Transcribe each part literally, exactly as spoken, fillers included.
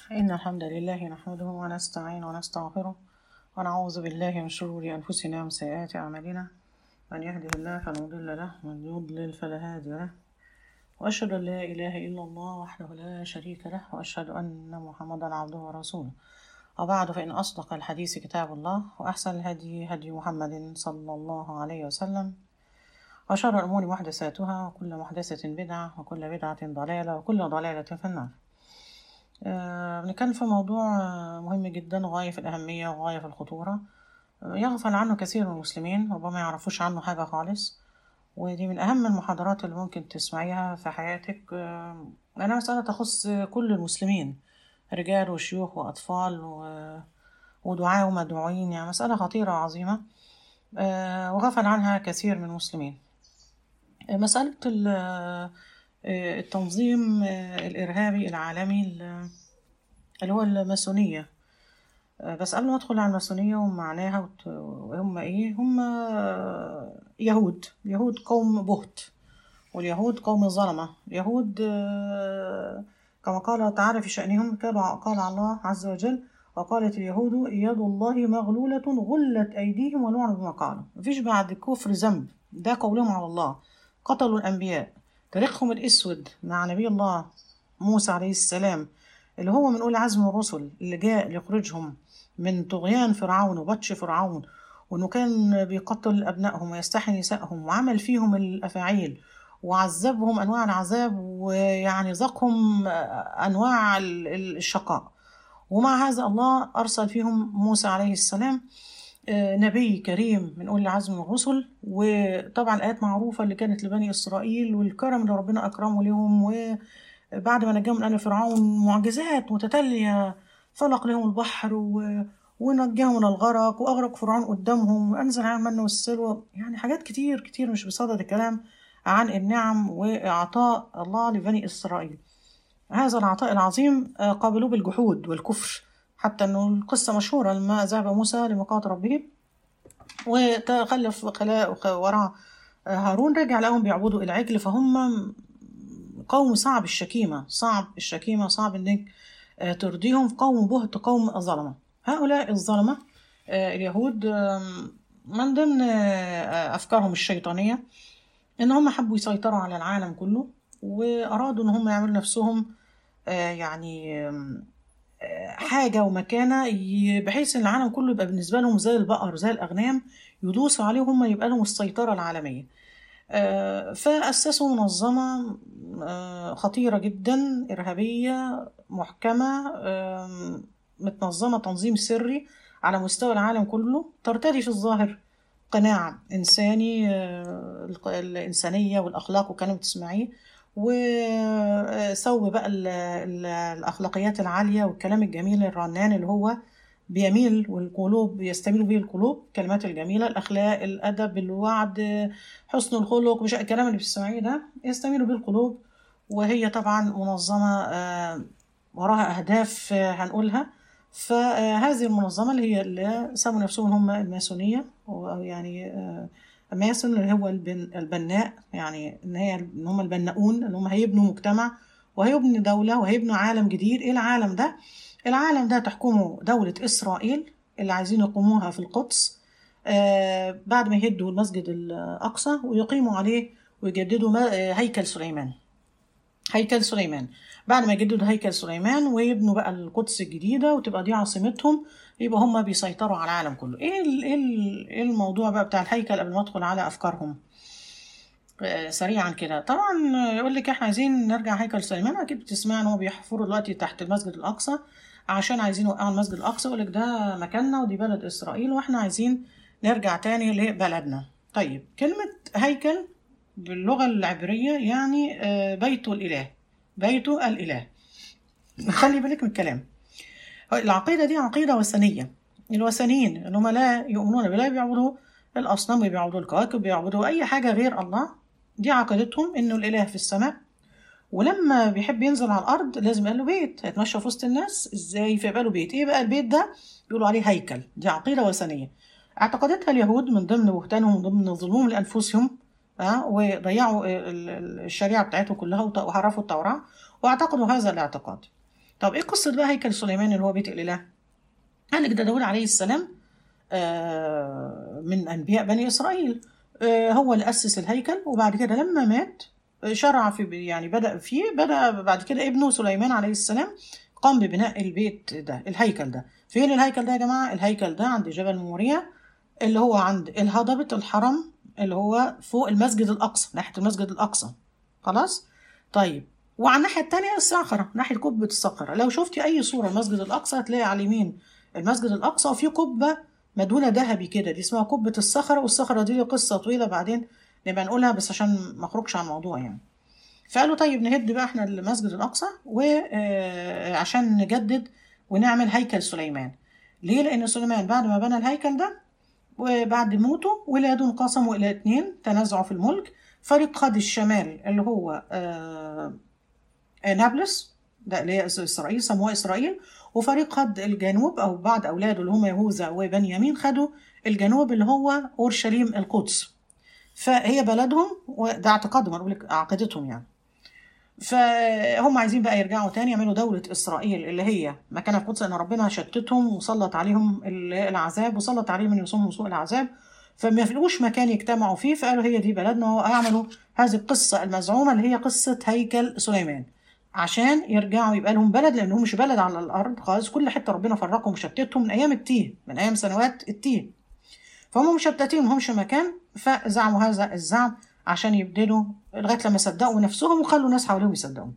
إن الحمد لله نحمده ونستعين ونستغفره ونعوذ بالله من شرور أنفسنا ومن سيئات أعمالنا. من يهده الله فلا مضل له ومن يضلل فلا هادي له، وأشهد أن لا إله إلا الله وحده لا شريك له، وأشهد أن محمدا عبده ورسوله. وبعد، فإن أصدق الحديث كتاب الله، وأحسن الهدي هدي محمد صلى الله عليه وسلم، وشر الأمور محدثاتها، وكل محدثة بدعة، وكل بدعة ضلالة، وكل ضلالة في النار. آه، بنتكلم في موضوع آه، مهم جدا، غاية في الأهمية وغاية في الخطورة. آه، يغفل عنه كثير من المسلمين، ربما يعرفوش عنه حاجة خالص. ودي من أهم المحاضرات اللي ممكن تسمعيها في حياتك. آه، أنا مسألة تخص كل المسلمين، رجال وشيوخ وأطفال و- ودعاة ومدعوين، يعني مسألة خطيرة وعظيمة. آه، وغفل عنها كثير من المسلمين. آه، مسألة ال- آه، التنظيم آه، الإرهابي العالمي اللي هو الماسونية. آه، بس قبل ما أدخل على الماسونية ومعناها وت- وهم إيه، هم آه، يهود يهود قوم بهت، واليهود قوم ظلمة. يهود آه، كما قال تعالى في شأنهم، قال قال الله عز وجل: وقالت اليهود يد الله مغلولة غلت أيديهم ولعنوا بما قالوا. مفيش بعد كفر ذنب، ده قولهم على الله. قتلوا الأنبياء. تاريخهم الأسود مع نبي الله موسى عليه السلام، اللي هو من أولي عزم الرسل، اللي جاء ليخرجهم من طغيان فرعون وبطش فرعون، وإنه كان بيقتل أبنائهم ويستحيي نسائهم وعمل فيهم الأفاعيل وعذبهم أنواع العذاب، ويعني ذاقهم أنواع ال- ال- الشقاء. ومع هذا الله أرسل فيهم موسى عليه السلام، آه، نبي كريم من أولي العزم من الرسل. وطبعا الآيات معروفة اللي كانت لبني إسرائيل، والكرم اللي ربنا أكرمه لهم، وبعد ما نجاهم من آل فرعون معجزات متتالية. فلق لهم البحر و... ونجاهم من الغرق، وأغرق فرعون قدامهم، وأنزل عليهم المن والسلوى. يعني حاجات كتير كتير مش بصدد الكلام عن النعم وإعطاء الله لبني إسرائيل. هذا العطاء العظيم آه، قابلوه بالجحود والكفر، حتى أنه القصة مشهورة لما ذهب موسى لميقات ربه وتخلف خلاء وراء هارون، رجع لهم بيعبدوا العجل. فهم قوم صعب الشكيمة، صعب الشكيمة، صعب انك آه، ترضيهم. قوم بهت، قوم ظلمة. هؤلاء الظلمة آه، اليهود، آم، من ضمن آه، أفكارهم الشيطانية إن هم حبوا يسيطروا على العالم كله، وأرادوا إن هم يعملوا نفسهم آه، يعني آم، آه، حاجة ومكانة، ي- بحيث إن العالم كله يبقى بالنسبة لهم زي البقر زي الأغنام، يدوسوا عليهم هم، يبقى لهم السيطرة العالمية. آه، فأسسوا منظمة آه، خطيرة جدا، إرهابية محكمة، آم، متنظمة تنظيم سري على مستوى العالم كله، ترتدي في الظاهر قناع إنساني، آه، الق- الإنسانية والأخلاق والكلام اللي بتسمعيه، وثوب بقى ال- ال- الأخلاقيات العالية والكلام الجميل الرنان اللي هو بيميل، والقلوب يستميل به القلوب، الكلمات الجميلة، الأخلاق، الأدب، الوعد، حسن الخلق، مش الكلام اللي بتسمعيه ده يستميل به القلوب. وهي طبعا منظمة آه، وراها أهداف آه، هنقولها. فهذه المنظمة اللي هي اللي سموا نفسهم هم الماسونية، أو يعني آه، ماسون اللي هو البن البناء، يعني إن هي إن هم البناؤون، إن هم هيبنوا مجتمع وهيبنوا دولة وهيبنوا عالم جديد. إيه العالم ده؟ العالم ده تحكمه دولة إسرائيل اللي عايزين يقوموها في القدس، آه بعد ما يهدوا المسجد الأقصى ويقيموا عليه ويجددوا ما- آه، هيكل سليمان. هيكل سليمان بعد ما يجددوا هيكل سليمان ويبنوا بقى القدس الجديدة وتبقى دي عاصمتهم، يبقى هم بيسيطروا على العالم كله. ايه ال- ايه ال- إيه الموضوع بقى بتاع الهيكل قبل ما ادخل على افكارهم آه، سريعا كده؟ طبعا آه، يقول لك احنا عايزين نرجع هيكل سليمان. اكيد بتسمع ان هو بيحفروا دلوقتي تحت المسجد الاقصى عشان عايزين يوقعوا المسجد الاقصى، يقول لك ده مكاننا ودي بلد اسرائيل واحنا عايزين نرجع تاني لبلدنا. طيب، كلمة هيكل باللغة العبرية يعني آه، بيت الإله، بيت الإله. خلي بالك من الكلام. العقيدة دي عقيدة وثنية. الوثنيين اللي هم لا يؤمنون بالله بيعبدوا الأصنام وبيعبدوا الكواكب، بيعبدوا أي حاجة غير الله. دي عقيدتهم إنه الإله في السماء، ولما بيحب ينزل على الأرض لازم يبقى له بيت، هيتمشى في وسط الناس إزاي؟ فيبقى له بيت. إيه بقى البيت ده؟ بيقولوا عليه هيكل. دي عقيدة وثنية اعتقدتها اليهود من ضمن بهتانهم ومن ضمن ظلمهم لأنفسهم. أه وضيعوا ال- ال- الشريعة بتاعتهم كلها وت- وحرفوا التوراة واعتقدوا هذا الاعتقاد. طب ايه قصة بقى هيكل سليمان اللي هو بيت الإله؟ قال لك ده داود عليه السلام آه، من أنبياء بني إسرائيل، آه، هو اللي أسس الهيكل، وبعد كده لما مات آه، شرع في يعني بدأ فيه بدأ بعد كده ابنه سليمان عليه السلام قام ببناء البيت ده، الهيكل ده. فين الهيكل ده يا جماعة؟ الهيكل ده عند جبل موريا، اللي هو عند الهضبة الحرم، اللي هو فوق المسجد الأقصى، ناحية المسجد الأقصى. خلاص؟ طيب، وعلى الناحية التانية الصخرة، ناحية قبة الصخرة. لو شفتي أي صورة المسجد الأقصى هتلاقي على اليمين المسجد الأقصى، وفي قبة مدهونة ذهبي كده، دي اسمها قبة الصخرة. والصخرة دي قصة طويلة بعدين نبقى نقولها، بس عشان ما اخرجش عن الموضوع يعني. فقالوا طيب نهد بقى احنا المسجد الأقصى وعشان نجدد ونعمل هيكل سليمان. ليه؟ لأن سليمان بعد ما بنى الهيكل ده وبعد موته ولاده انقسموا إلى اتنين، تنازعوا في الملك. فريق خد الشمال اللي هو آه نابلس، ده اللي هي إسرائيل، سموها إسرائيل. وفريق خد الجنوب، أو بعض أولاده اللي هم يهوذا وبنيامين خدوا الجنوب اللي هو أورشليم القدس. فهي بلدهم، وده اعتقادهم، أقول لك عقيدتهم يعني. فهم عايزين بقى يرجعوا تاني يعملوا دولة إسرائيل اللي هي مكانها القدس، لأن ربنا شتتهم وسلط عليهم العذاب، وسلط عليهم من يصومهم سوء العذاب، فما يفلقوش مكان يجتمعوا فيه. فقالوا هي دي بلدنا، وأعملوا هذه القصة المزعومة اللي هي قصة هيكل سليمان، عشان يرجعوا يبقى لهم بلد، لأنهم مش بلد على الأرض خالص. كل حتة ربنا فرقهم وشتتهم من أيام التيه، من أيام سنوات التيه، فهم مشتتين ومهمش مكان. فزعموا هذا الزعم عشان يبدلوا لغاية لما صدقوا نفسهم وخلوا ناس حواليهم يصدقوا.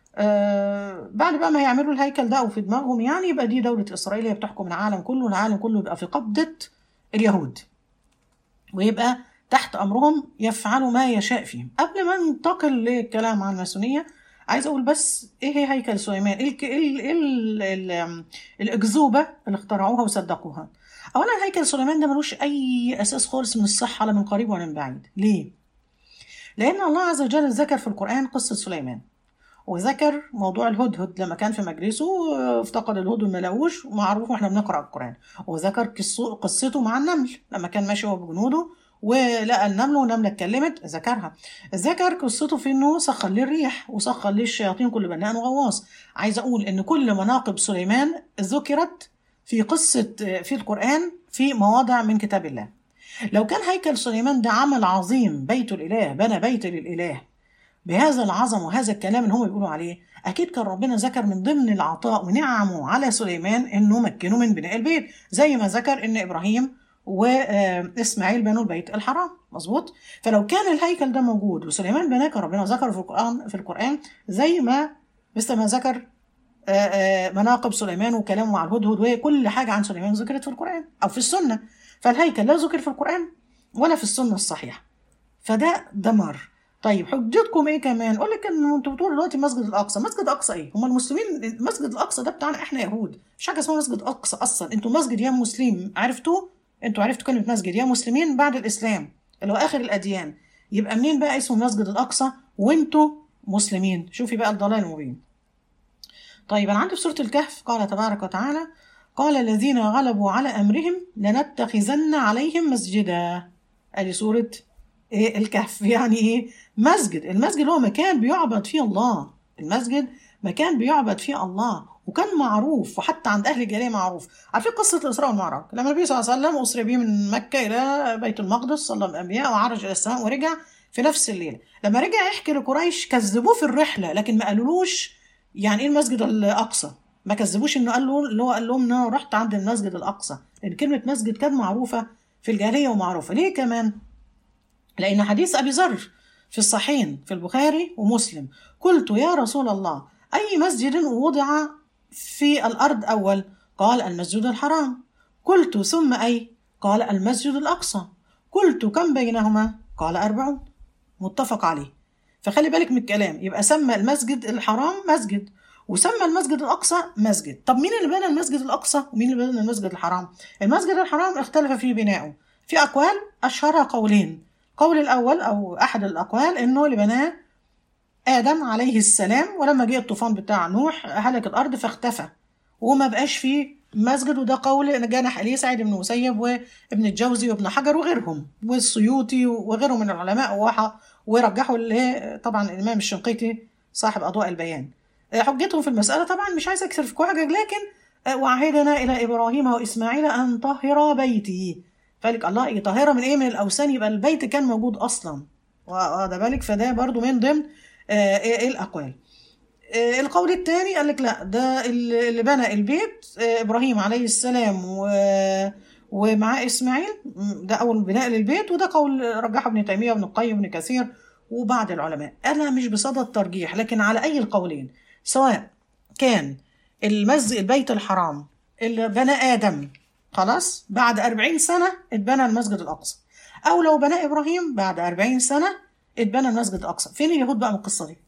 آه بعد بقى ما يعملوا الهيكل ده وفي دماغهم يعني، يبقى دي دولة إسرائيل هي بتحكم العالم كله، العالم كله يبقى في قبضة اليهود، ويبقى تحت أمرهم يفعلوا ما يشاء فيهم. قبل ما ننتقل للكلام عن الماسونية، عايز أقول بس إيه هي هيكل سليمان؟ إيه ال ال ال ال الأكذوبة اللي اخترعوها وصدقوها؟ أولا هيكل سليمان ده ملوش أي أساس خالص من الصحة، لا من قريب ولا من بعيد. ليه؟ لأن الله عز وجل ذكر في القرآن قصة سليمان، وذكر موضوع الهدهد لما كان في مجلسه افتقد الهدهد ما لقوش، ومعروف واحنا بنقرأ القرآن. وذكر قصته مع النمل لما كان ماشي هو بجنوده ولقى النمل والنملة اتكلمت، ذكرها. ذكر قصته في انه سخر ليه الريح وسخر ليه الشياطين كل بناء وغواص. عايز اقول ان كل مناقب سليمان ذكرت في قصة في القرآن في مواضع من كتاب الله. لو كان هيكل سليمان ده عمل عظيم، بيت الإله، بنى بيت للإله بهذا العظم وهذا الكلام اللي هم بيقولوا عليه، أكيد كان ربنا ذكر من ضمن العطاء ونعمه على سليمان إنه مكنه من بناء البيت، زي ما ذكر إن إبراهيم وإسماعيل بنوا البيت الحرام. مظبوط؟ فلو كان الهيكل ده موجود وسليمان بناه، كان ربنا ذكره في القرآن في القرآن زي ما مثل ما ذكر مناقب سليمان وكلامه مع الهدهد، وكل حاجة عن سليمان ذكرت في القرآن أو في السنة. فالهيكل لا ذكر في القرآن ولا في السنة الصحيحة، فده دمر. طيب حجتكم ايه كمان؟ اقول لك ان انتوا بتقولوا دلوقتي المسجد الاقصى، مسجد الاقصى ايه؟ هم المسلمين المسجد الاقصى ده بتاعنا احنا يهود، مش حاجه اسمها مسجد اقصى اصلا. انتوا مسجد يا مسلم، عرفتوا؟ انتوا عرفتوا كلمه مسجد يا مسلمين بعد الاسلام اللي هو اخر الاديان، يبقى منين بقى اسمه المسجد الاقصى وانتوا مسلمين؟ شوفي بقى الضلال المبين. طيب انا عندي في سوره الكهف قال تبارك وتعالى: قال الذين غلبوا على امرهم لنتخذن عليهم مسجدا. ادي سوره إيه الكهف. يعني ايه مسجد؟ المسجد هو مكان بيعبد فيه الله، المسجد مكان بيعبد فيه الله، وكان معروف، وحتى عند اهل الجاهليه معروف. عارفين قصه الاسراء والمعراج؟ لما النبي صلى الله عليه وسلم اسري به من مكه الى بيت المقدس صلى الانبياء وعرج الى السماء ورجع في نفس الليله. لما رجع يحكي لقريش كذبوه في الرحله، لكن ما قالولوش يعني ايه المسجد الاقصى، ما كذبوش انه قال له اللي هو قال لهم انا رحت عند المسجد الاقصى، لان كلمه مسجد كانت معروفه في الجاهليه ومعروفه. ليه كمان؟ لأن حديث أبي ذر في الصحيحين في البخاري ومسلم: قلت يا رسول الله أي مسجد وضع في الأرض أول؟ قال المسجد الحرام. قلت ثم أي؟ قال المسجد الأقصى. قلت كم بينهما؟ قال أربعون. متفق عليه. فخلي بالك من الكلام، يبقى سمى المسجد الحرام مسجد وسمى المسجد الأقصى مسجد. طب مين اللي بنى المسجد الأقصى ومين اللي بنى المسجد الحرام؟ المسجد الحرام اختلف فيه بناؤه في أقوال، أشهرها قولين. قول الأول أو أحد الأقوال إنه اللي بناه آدم عليه السلام، ولما جه الطوفان بتاع نوح هلك الأرض فاختفى وما بقاش فيه مسجد. وده قول جنح إليه سعيد بن مسيب وابن الجوزي وابن حجر وغيرهم والسيوطي وغيرهم من العلماء، ورجحوا اللي طبعا الإمام الشنقيطي صاحب أضواء البيان. حجتهم في المسألة طبعا مش عايز أكثر في حجج، لكن وعهدنا إلى إبراهيم وإسماعيل أن طهر بيتي. فقالك الله يطهرها من إيه؟ من الأوثان. يبقى البيت كان موجود أصلا، وده بالك فده برضو من ضمن إيه الأقوال. القول الثاني قال لك لا، ده اللي بنى البيت إبراهيم عليه السلام و ومعاه إسماعيل، ده أول بناء للبيت. وده قول رجحه ابن تيمية وابن القيم وابن كثير وبعض العلماء. أنا مش بصدد الترجيح، لكن على أي القولين سواء كان المسجد البيت الحرام اللي بنى آدم خلاص بعد أربعين سنة اتبنى المسجد الأقصى، أو لو بنى إبراهيم بعد أربعين سنة اتبنى المسجد الأقصى، فين اليهود بقى من القصة دي؟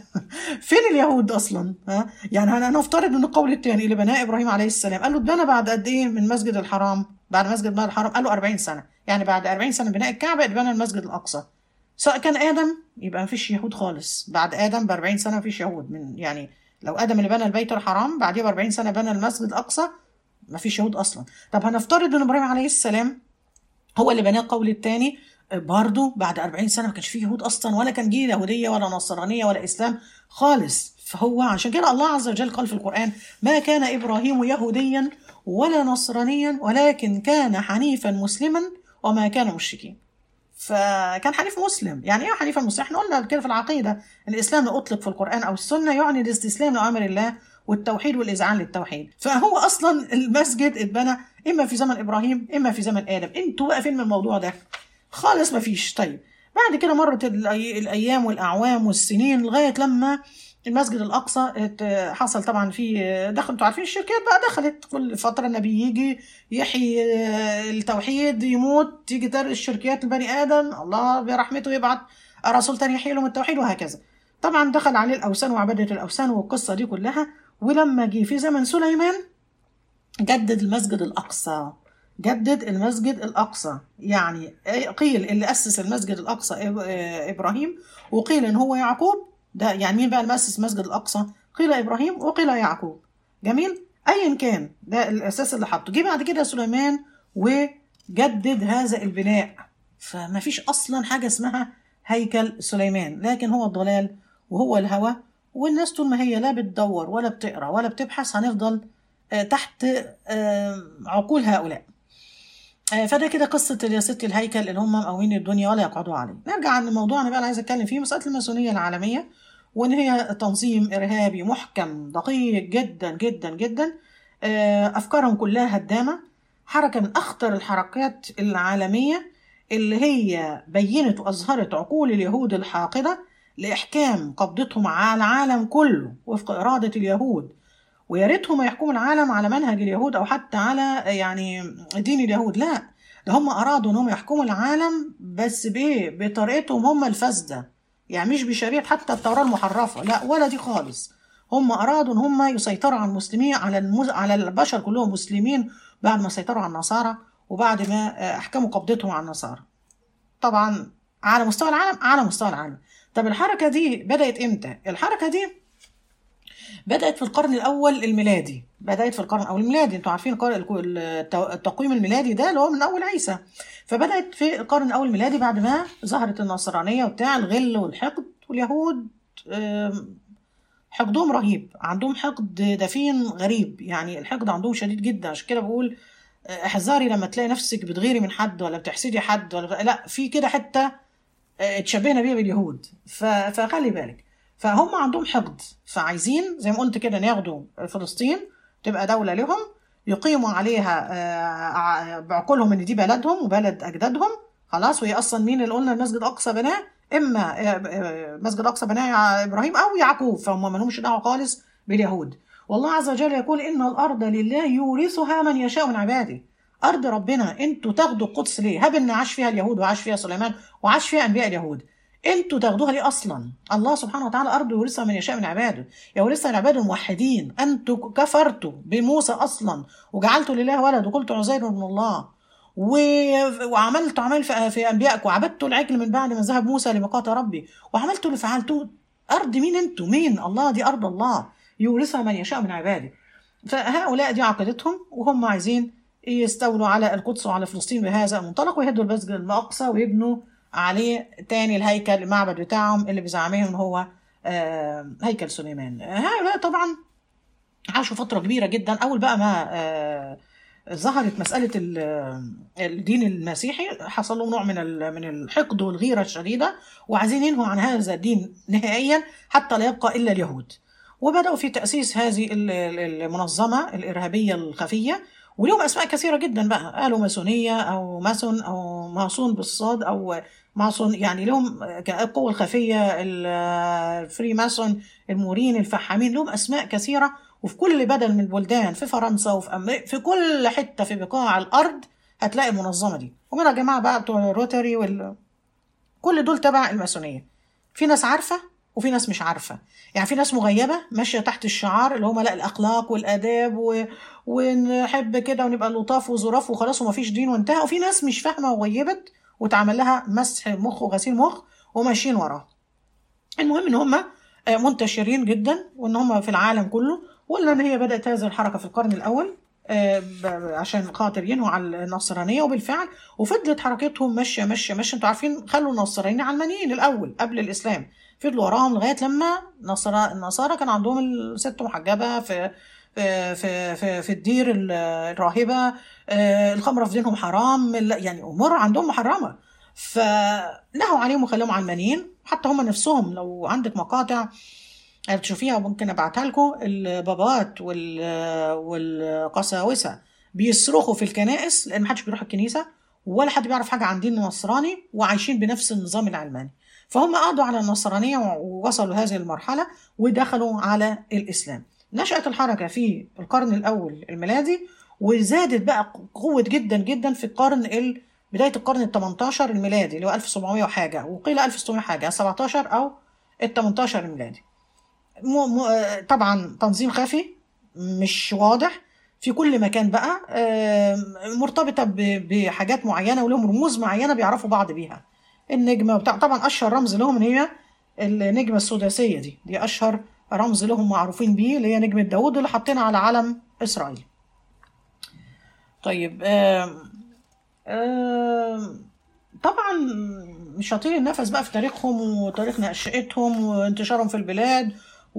فين اليهود أصلا؟ ها؟ يعني أنا نفترض إن القول الثاني اللي بناه إبراهيم عليه السلام قال له اتبنى بعد قد إيه من المسجد الحرام؟ بعد مسجد بنى الحرام قال له أربعين سنة، يعني بعد أربعين سنة بناء الكعبة اتبنى المسجد الأقصى. سواء كان آدم يبقى مفيش يهود خالص، بعد آدم ب أربعين سنة مفيش يهود. من يعني لو آدم اللي بنى البيت الحرام بعديه ب أربعين سنة بنى المسجد الأقصى مفيش يهود أصلا. طب هنفترض إن إبراهيم عليه السلام هو اللي بناه القول الثاني برضه بعد أربعين سنة ما كانش فيه يهود أصلا، ولا كان جه يهودية ولا نصرانية ولا إسلام خالص. فهو عشان كده الله عز وجل قال في القرآن ما كان إبراهيم يهوديا ولا نصرانيا ولكن كان حنيفا مسلما وما كان مشركين. فكان حنيف مسلم. يعني ايه حنيف مسلم؟ احنا قلنا كده في العقيده الاسلام لو اطلق في القران او السنه يعني الاستسلام لاوامر الله والتوحيد والاذعان للتوحيد. فهو اصلا المسجد اتبنى اما في زمن ابراهيم اما في زمن ادم. انتوا بقى فين من الموضوع ده؟ خالص ما فيش. طيب بعد كده مرت الايام والاعوام والسنين لغايه لما المسجد الاقصى حصل طبعا في دخل، انتوا عارفين الشركات بقى دخلت كل فتره، النبي يجي يحيي التوحيد يموت تيجي تر الشركيات البني ادم، الله برحمته يبعت رسول تاني يحيي لهم التوحيد وهكذا. طبعا دخل عليه الاوثان وعباده الاوثان والقصه دي كلها. ولما جه في زمن سليمان جدد المسجد الاقصى، جدد المسجد الاقصى. يعني قيل اللي اسس المسجد الاقصى ابراهيم، وقيل ان هو يعقوب. ده يعني مين بقى المؤسس المسجد الأقصى؟ قيل إبراهيم وقيل يعقوب. جميل؟ أيا كان ده الأساس اللي حطه. جه بعد كده سليمان وجدد هذا البناء. فما فيش أصلا حاجة اسمها هيكل سليمان، لكن هو الضلال وهو الهوى. والناس طول ما هي لا بتدور ولا بتقرأ ولا بتبحث هنفضل تحت عقول هؤلاء. فده كده قصة يا ستي الهيكل اللي هم مقاومين الدنيا ولا يقعدوا عليه. نرجع عن موضوعنا بقى اللي عايز اتكلم فيه، مسألة الماسونية العالمية، وان هي تنظيم ارهابي محكم دقيق جدا جدا جدا. افكارهم كلها هدامة، حركة من اخطر الحركات العالمية اللي هي بينت واظهرت عقول اليهود الحاقدة لاحكام قبضتهم على العالم كله وفق ارادة اليهود. ويا ريتهم يحكموا العالم على منهج اليهود او حتى على يعني دين اليهود، لا ده هم ارادوا انهم يحكموا العالم بس بايه؟ بطريقتهم هم الفاسده، يعني مش بشريعه حتى التوراه المحرفه، لا ولا دي خالص. هم ارادوا ان هم يسيطروا على المسلمين، على المز... على البشر كلهم مسلمين بعد ما سيطروا على النصارى وبعد ما احكموا قبضتهم على النصارى. طبعا على مستوى العالم، على مستوى العالم. طب الحركه دي بدات امتى؟ الحركه دي بدأت في القرن الأول الميلادي، بدأت في القرن الأول الميلادي. انتوا عارفين التقويم الميلادي ده اللي هو من أول عيسى. فبدأت في القرن الأول الميلادي بعد ما ظهرت النصرانية وبتاع الغل والحقد. واليهود حقدهم رهيب، عندهم حقد دفين غريب، يعني الحقد عندهم شديد جدا. عشان كده بقول احذري لما تلاقي نفسك بتغيري من حد ولا بتحسدي حد ولا لا، في كده حتى تشبهنا بيها باليهود، فخلي بالك. فهم عندهم حقد، فعايزين زي ما قلت كده ياخدوا فلسطين تبقى دولة لهم، يقيموا عليها بعقولهم ان دي بلدهم وبلد اجدادهم خلاص. وهي اصلا مين اللي قلنا المسجد الاقصى بناه؟ اما مسجد الاقصى بناه ابراهيم او يعقوب، فهم ما لهمش دعوه خالص باليهود. والله عز وجل يقول ان الارض لله يورثها من يشاء من عباده. ارض ربنا، انتوا تاخدوا القدس ليه؟ هب ان عاش فيها اليهود وعاش فيها سليمان وعاش فيها انبياء اليهود، انتوا تاخدوها ليه اصلا؟ الله سبحانه وتعالى ارض يورثها من يشاء من عباده، يورثها من عباده الموحدين. انتوا كفرتوا بموسى اصلا وجعلتوا لله ولد وقلتوا عزير من الله و... وعملتوا عمل في, في انبيائكم وعبدتوا العجل من بعد ما ذهب موسى لميقات ربي وعملتوا اللي فعلتوه. ارض مين انتوا؟ مين؟ الله، دي ارض الله يورثها من يشاء من عباده. فهؤلاء دي عقيدتهم، وهم عايزين يستولوا على القدس وعلى فلسطين بهذا المنطلق، ويهدوا المسجد الاقصى ويبنوا عليه تاني الهيكل المعبد بتاعهم اللي بزعمهم هو آه هيكل سليمان. هؤلاء طبعا عاشوا فترة كبيرة جدا. أول بقى ما آه ظهرت مسألة الدين المسيحي حصل له نوع من من الحقد والغيرة الشديدة، وعايزين ينهوا عن هذا الدين نهائيا حتى لا يبقى إلا اليهود. وبدأوا في تأسيس هذه المنظمة الإرهابية الخفية، وليهم أسماء كثيرة جدا بقى، قالوا ماسونية أو ماسون أو ماسون بالصاد أو ماسون، يعني لهم القوة الخفية، الفري ماسون، المورين، الفحامين، لهم أسماء كثيرة. وفي كل بدل من البلدان، في فرنسا وفي أمريكا، في كل حتة في بقاع الأرض هتلاقي المنظمة دي. ومنها جماعة بقى بتوع الروتري وال... كل دول تبع الماسونية. في ناس عارفة وفي ناس مش عارفة، يعني في ناس مغيبة ماشية تحت الشعار اللي هم لا الأخلاق والآداب و... ونحب كده ونبقى لطاف وظراف وخلاص وما فيش دين وانتهى. وفي ناس مش فاهمة وغيبت وتعمل لها مسح مخ وغسيل مخ وماشيين وراه. المهم ان هم منتشرين جدا وان هم في العالم كله، ولا ان هي بدأت هذه الحركة في القرن الأول عشان خاطر ينهوا على النصرانية، وبالفعل وفضلت حركتهم ماشية ماشية ماشية. انتوا عارفين خلوا النصرانيين علمانيين الأول قبل الإسلام، فضلوا وراهم لغاية لما نصر النصارى كان عندهم الست محجبة في في في في, في الدير الراهبة، الخمرة في دينهم حرام، يعني أمور عندهم محرمة، فنهوا عليهم وخلوهم علمانيين. حتى هم نفسهم لو عندك مقاطع بتشوفيها ممكن ابعتها لكم، البابات والقساوسه بيصرخوا في الكنائس لان محدش بيروح الكنيسه ولا حد بيعرف حاجه عن دين النصراني، وعايشين بنفس النظام العلماني. فهم قضوا على النصرانيه ووصلوا هذه المرحله ودخلوا على الاسلام. نشأت الحركه في القرن الاول الميلادي، وزادت بقى قوه جدا جدا في القرن ال بدايه القرن ال تمنتاشر الميلادي اللي هو ألف وسبعمية وحاجه، وقيل ألف وستمية حاجه، سبعتاشر او ال تمنتاشر الميلادي. طبعا تنظيم خفي مش واضح في كل مكان بقى، مرتبطة بحاجات معينة ولهم رموز معينة بيعرفوا بعض بيها. النجمة بتاع طبعا أشهر رمز لهم هي النجمة السداسية دي دي أشهر رمز لهم معروفين بيه، اللي هي نجمة داود اللي حاطينها على علم إسرائيل. طيب آم آم طبعا مش هطيل النفس بقى في تاريخهم وتاريخ نشأتهم وانتشارهم في البلاد،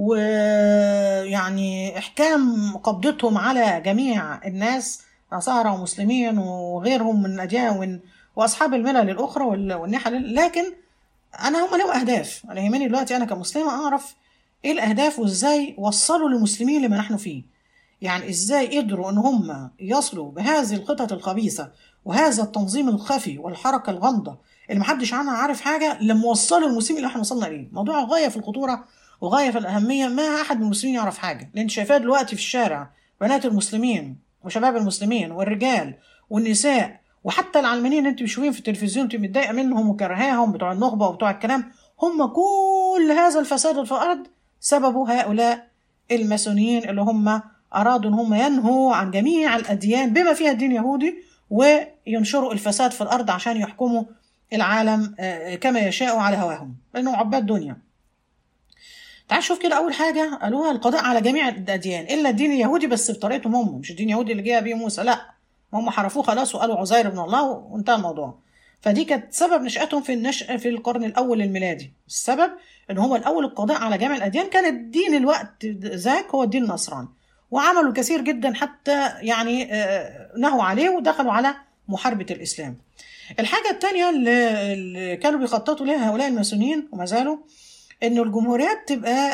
ويعني إحكام قبضتهم على جميع الناس نصارى ومسلمين وغيرهم من الأديان وأصحاب الملل الأخرى والنحل. لكن أنا هم لهم أهداف. أنا يهمني دلوقتي أنا كمسلمة أعرف إيه الأهداف وإزاي وصلوا للمسلمين لما نحن فيه، يعني إزاي قدروا إن هم يصلوا بهذه الخطط الخبيثة وهذا التنظيم الخفي والحركة الغامضة اللي محدش عنها عارف حاجة لما وصلوا المسلمين اللي احنا وصلنا إليه. موضوع غاية في الخطورة وغاية في الأهمية، ما أحد من المسلمين يعرف حاجة. لأن شايفاه دلوقتي في الشارع بنات المسلمين وشباب المسلمين والرجال والنساء وحتى العلمانيين اللي انتوا بتشوفين في التلفزيون انتوا متضايقة منهم وكرهاهم بتوع النخبة وبتوع الكلام، هم كل هذا الفساد في الأرض سببه هؤلاء الماسونيين اللي هم أرادوا ان هم ينهوا عن جميع الأديان بما فيها الدين اليهودي وينشروا الفساد في الأرض عشان يحكموا العالم كما يشاءوا على هواهم، لأنهم عباد دنيا. تعال شوف كده. أول حاجة قالوها القضاء على جميع الأديان إلا الدين اليهودي، بس بطريقتهم هم، مش الدين اليهودي اللي جاء بيه موسى، لا هم حرفوه خلاص وقالوا عزير ابن الله وانتهى الموضوع. فدي كانت سبب نشأتهم في النشأ في القرن الأول الميلادي. السبب إن هو الأول القضاء على جميع الأديان. كان الدين الوقت ذاك هو الدين النصراني، وعملوا كثير جدا حتى يعني نهوا عليه ودخلوا على محاربة الإسلام. الحاجة الثانية اللي كانوا بيخططوا لها هؤلاء الماسونيين وما زالوا، إنه الجمهوريات تبقى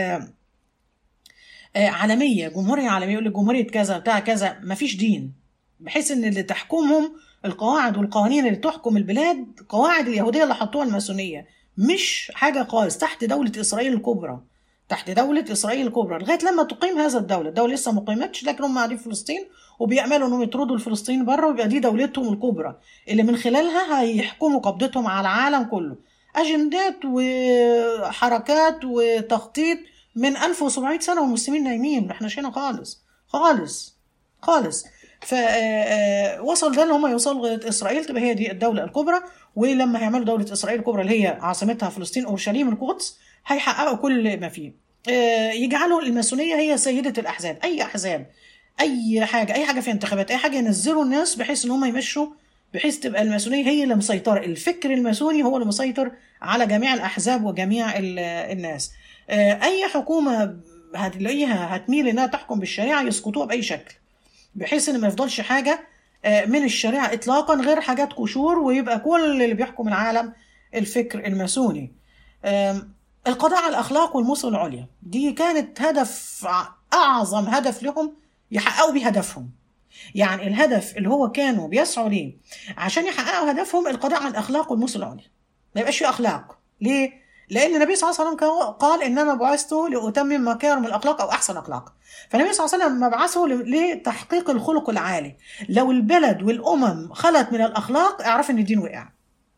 عالمية، جمهورية عالمية، يقول لك جمهورية كذا بتاع كذا، مفيش دين، بحيث إن اللي تحكمهم القواعد والقوانين اللي تحكم البلاد قواعد اليهودية اللي حطوها الماسونية، مش حاجة خالص تحت دولة إسرائيل الكبرى، تحت دولة إسرائيل الكبرى لغاية لما تقيم هذا الدولة. الدولة لسه ما قيمتش، لكن هم قاعدين في فلسطين وبيأملوا انهم يطردوا الفلسطينيين بره ويبقى دي دولتهم الكبرى اللي من خلالها هيحكموا قبضتهم على العالم كله. أجندات وحركات وتخطيط من ألف وسبعمية سنة والمسلمين نايمين، احنا شينا خالص خالص خالص. فوصل ده ان هم يوصلوا لغاية إسرائيل تبقى هي دي الدولة الكبرى. ولما هيعملوا دولة إسرائيل الكبرى اللي هي عاصمتها فلسطين أورشليم القدس، هيحققوا كل ما فيه. يجعلوا الماسونية هي سيدة الأحزاب، أي أحزاب، أي حاجة، أي حاجة في انتخابات، أي حاجة ينزلوا الناس بحيث إن هم يمشوا، بحيث تبقى الماسونية هي اللي مسيطرة. الفكر الماسوني هو اللي مسيطر على جميع الأحزاب وجميع الناس. آه، اي حكومه هتلاقيها هتميل انها تحكم بالشريعه يسقطوها باي شكل، بحيث ان ما يفضلش حاجه آه، من الشريعه اطلاقا غير حاجات قشور، ويبقى كل اللي بيحكم العالم الفكر الماسوني. آم، القضاء على الاخلاق والمثل العليا دي كانت هدف ع- اعظم هدف لهم يحققوا بيه هدفهم. يعني الهدف اللي هو كانوا بيسعوا ليه عشان يحققوا هدفهم القضاء على الاخلاق والمثل العليا، ما يبقاش في اخلاق. ليه؟ لان النبي صلى الله عليه وسلم قال انما بعثت لاتمم مكارم الاخلاق او احسن اخلاق. فالنبي صلى الله عليه وسلم مبعثه لتحقيق الخلق العالي. لو البلد والامم خلت من الاخلاق اعرف ان الدين وقع،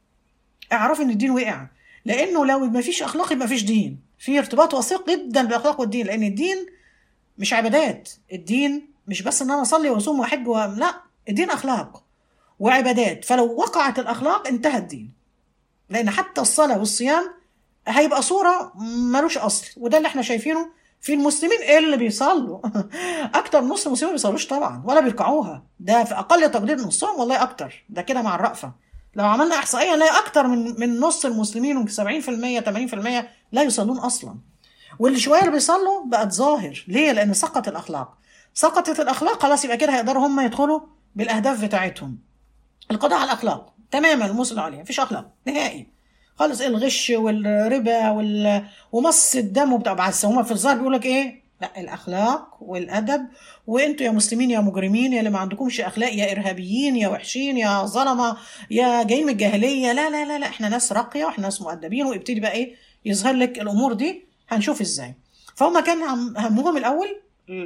اعرف ان الدين وقع. لانه لو ما فيش اخلاق يبقى ما فيش دين. في ارتباط وثيق جدا بالاخلاق والدين، لان الدين مش عبادات، الدين مش بس ان انا اصلي واصوم واحج و... لا، الدين اخلاق وعبادات. فلو وقعت الاخلاق انتهى الدين، لان حتى الصلاه والصيام هيبقى صوره ملوش اصل. وده اللي احنا شايفينه في المسلمين اللي بيصلوا. اكتر نص المسلمين ما بيصلوش طبعا ولا بيركعوها، ده في اقل تقدير نصهم، والله اكتر، ده كده مع الرأفه. لو عملنا احصائيه نلاقي اكتر من من نص المسلمين، ممكن سبعين في المية ثمانين في المية لا يصلون اصلا. واللي شويه اللي بيصلوا بقت ظاهر. ليه؟ لان سقطت الاخلاق. سقطت الاخلاق خلاص، يبقى كده هيقدروا هم يدخلوا بالاهداف بتاعتهم. القضاء على الاخلاق تماما، المثل عليها مفيش اخلاق نهائي خالص. الغش والربا وال... ومص الدم وبتاع، بس هم في الظاهر بيقول لك ايه؟ لا، الاخلاق والادب. وانتوا يا مسلمين يا مجرمين يا اللي ما عندكمش اخلاق يا ارهابيين يا وحشين يا ظلمه يا جايين من الجاهليه، لا لا لا لا، احنا ناس راقيه واحنا ناس مؤدبين. ويبتدي بقى ايه؟ يظهر لك الامور دي، هنشوف ازاي. فهم كان همهم الاول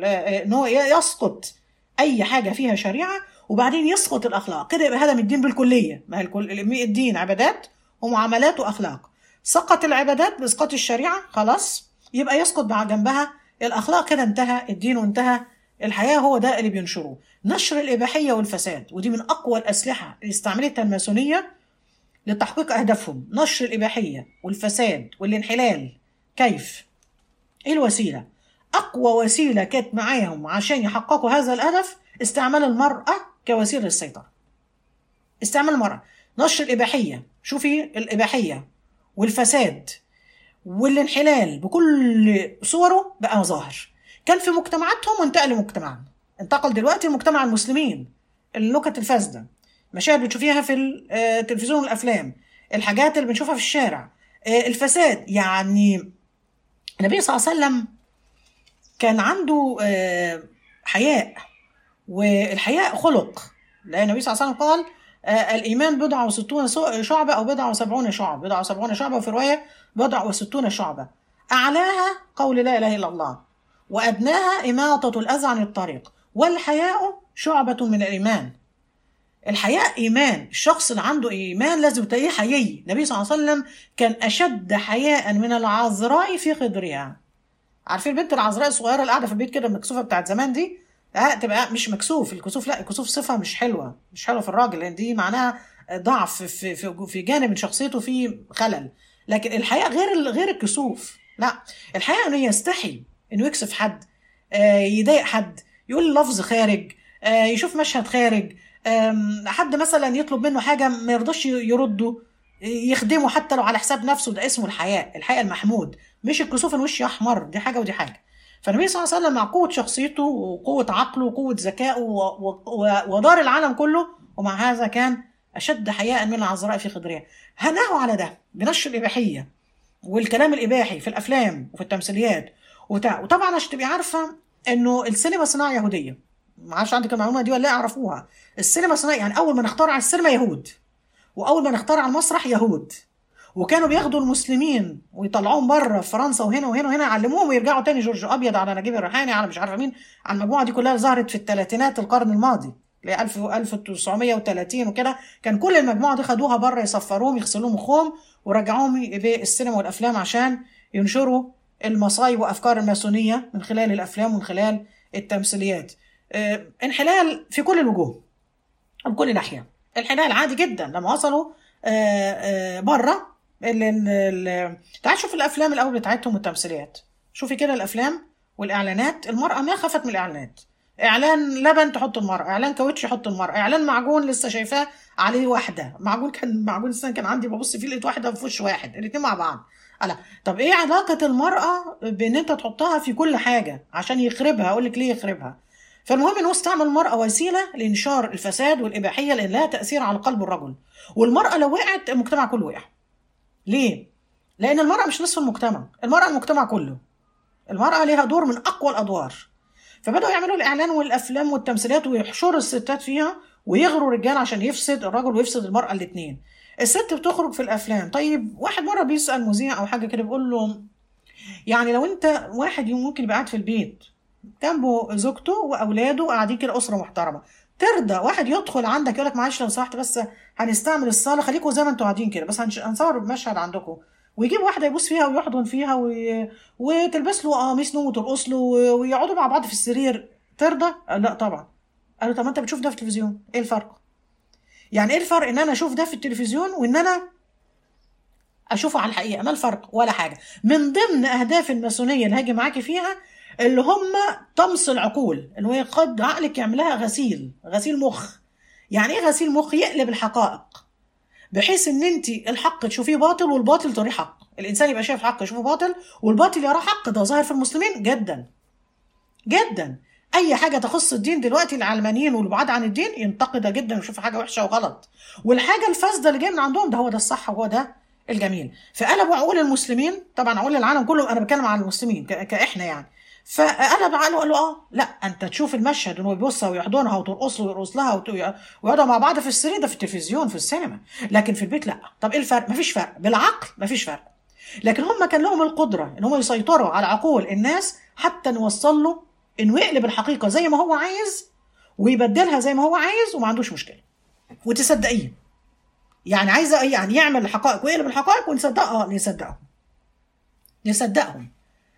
ان هو يسقط اي حاجه فيها شريعه، وبعدين يسقط الاخلاق. كده يبقى هدم الدين بالكليه. ما هي الدين عبادات ومعاملات واخلاق. سقط العبادات باسقاط الشريعه خلاص، يبقى يسقط مع جنبها الاخلاق. كده انتهى الدين وانتهى الحياه. هو ده اللي بينشروه، نشر الاباحيه والفساد. ودي من اقوى الاسلحه اللي استعملتها الماسونيه لتحقيق اهدافهم، نشر الاباحيه والفساد والانحلال. كيف؟ ايه الوسيله؟ اقوى وسيله كانت معاهم عشان يحققوا هذا الهدف استعمال المراه كوسيله للسيطره. استعمال المراه، نشر الاباحيه. شوفي الاباحيه والفساد والانحلال بكل صوره بقى ظاهر. كان في مجتمعاتهم وانتقل لمجتمعنا، انتقل دلوقتي لمجتمع المسلمين. النكت الفاسده، مشاهد بتشوفيها في التلفزيون والافلام، الحاجات اللي بنشوفها في الشارع، الفساد. يعني النبي صلى الله عليه وسلم كان عنده حياء، والحياء خلق. لأن النبي صلى الله عليه وسلم قال الإيمان بضع وستون شعبة أو بضع وسبعون شعبة، بضع وسبعون شعبة، وفي رواية بضع وستون شعبة. أعلاها قول لا إله إلا الله، وأدناها إماطة الأذى عن الطريق، والحياء شعبة من الإيمان. الحياء إيمان. الشخص اللي عنده إيمان لازم تلاقيه حيي. النبي صلى الله عليه وسلم كان أشد حياء من العذراء في خدرها. عارفين البنت العذراء الصغيرة اللي قاعدة في البيت كده المكسوفة بتاعت زمان دي؟ اه تبقى مش مكسوف. الكسوف لا، الكسوف صفة مش حلوة، مش حلوة في الراجل، لأن دي معناها ضعف في في في جانب من شخصيته فيه خلل. لكن الحياء غير غير الكسوف. لا، الحياء إنه يستحي إنه يكسف حد، آه يضايق حد، يقول لفظ خارج، آه يشوف مشهد خارج، حد مثلا يطلب منه حاجة ما يرضاش يرده، يخدمه حتى لو على حساب نفسه. ده اسمه الحياء، الحياء المحمود، مش الكسوف الوش احمر. دي حاجة ودي حاجة. فالنبي صلى الله عليه وسلم مع قوة شخصيته وقوة عقله وقوة ذكائه ودار العالم كله، ومع هذا كان أشد حياء من العذراء في خدرها. هناه على ده بنشر الإباحية والكلام الإباحي في الأفلام وفي التمثيليات وتع... وطبعا عشان تبقي عارفة إنه السينما صناعة يهودية. ما عارفش عندك المعلومة دي ولا لا؟ يعرفوها. السينما صناعة، يعني أول ما نخترع السينما يهود، وأول ما نخترع المسرح يهود، وكانوا بياخدوا المسلمين ويطلعوهم بره في فرنسا وهنا وهنا وهنا، يعلموهم ويرجعوا تاني. جورج ابيض على نجيب الريحاني على مش عارفه مين، على المجموعه دي كلها ظهرت في الثلاثينات القرن الماضي ل ألف وتسعمية وتلاتين وكده. كان كل المجموعه دي خدوها بره يصفروهم يغسلوا مخهم ورجعوهم بالسينما والافلام عشان ينشروا المصايب وافكار الماسونيه من خلال الافلام ومن خلال التمثيليات. اه انحلال في كل الوجوه بكل ناحيه. انحلال عادي جدا لما وصلوا اه اه بره. تعال شوف الافلام الاول بتاعتهم والتمثيليات. شوفي كده الافلام والاعلانات، المراه ما خافت من الاعلانات. اعلان لبن تحط المراه، اعلان كاوتش يحط المراه، اعلان معجون لسه شايفاه عليه واحده، معجون كان معجون السنه كان عندي ببص فيه لقيت واحده في وش واحد، الاثنين مع بعض. ألا طب ايه علاقة المرأة بان انت تحطها في كل حاجة عشان يخربها؟ اقول لك ليه يخربها. فالمهم انه استعمل المرأة وسيلة لانشار الفساد والاباحية لان لها تأثير على قلب الرجل. والمرأة لو وقعت المجتمع كله وقع. ليه؟ لان المرأة مش نصف المجتمع، المرأة المجتمع كله. المرأة ليها دور من اقوى الادوار. فبدأوا يعملوا الاعلان والافلام والتمثيليات ويحشروا الستات فيها ويغروا الرجال عشان يفسد الرجل ويفسد المرأة الاتنين. الست بتخرج في الافلام. طيب واحد مره بيسال مذيع او حاجه كده بيقول له يعني لو انت واحد ممكن يبقى قاعد في البيت جنبه زوجته واولاده قاعدين كده اسره محترمه، ترضى واحد يدخل عندك يقول لك معلش لو سمحت بس هنستعمل الصاله خليكم زي ما انتوا قاعدين كده بس هنش- هنصور مشهد عندكم، ويجيب واحده يبوس فيها ويحضن فيها وي... وتلبس له قميص نوم وترقص له و- ويقعدوا مع بعض في السرير، ترضى؟ قال لا طبعا. قالوا طب ما انت بتشوف ده في التلفزيون، ايه الفرق؟ يعني ايه الفرق ان انا اشوف ده في التلفزيون وان انا اشوفه على الحقيقه؟ ما الفرق؟ ولا حاجه. من ضمن اهداف الماسونيه اللي هاجي معاكي فيها اللي هم طمس العقول، اللي هو قد عقلك يعملها غسيل، غسيل مخ. يعني ايه غسيل مخ؟ يقلب الحقائق بحيث ان انت الحق تشوفيه باطل والباطل تريه حق. الانسان يبقى شايف الحق يشوفه باطل والباطل يراه حق. ده ظاهر في المسلمين جدا جدا. اي حاجه تخص الدين دلوقتي العلمانيين والبعاد عن الدين ينتقدها جدا ويشوف حاجه وحشه وغلط، والحاجه الفاسده اللي جايه من عندهم ده هو ده الصح وهو ده الجميل. فقلبوا عقول المسلمين، طبعا عقول العالم كله، انا بتكلم عن المسلمين ك- كاحنا يعني. فقلب عقله وقال له اه لا انت تشوف المشهد انه يبصها ويحضنها وترقص له ويرقص لها وت- ويقعدوا مع بعض في السرير ده في التلفزيون في السينما، لكن في البيت لا. طب ايه الفرق؟ مفيش فرق بالعقل، مفيش فرق. لكن هم كان لهم القدره ان هم يسيطروا على عقول الناس حتى نوصل له انه يقلب الحقيقه زي ما هو عايز ويبدلها زي ما هو عايز وما عندوش مشكله وتصدقيه. يعني عايزه يعني يعمل الحقائق ويقلب الحقائق ونصدقها. اه نصدقهم نصدقهم.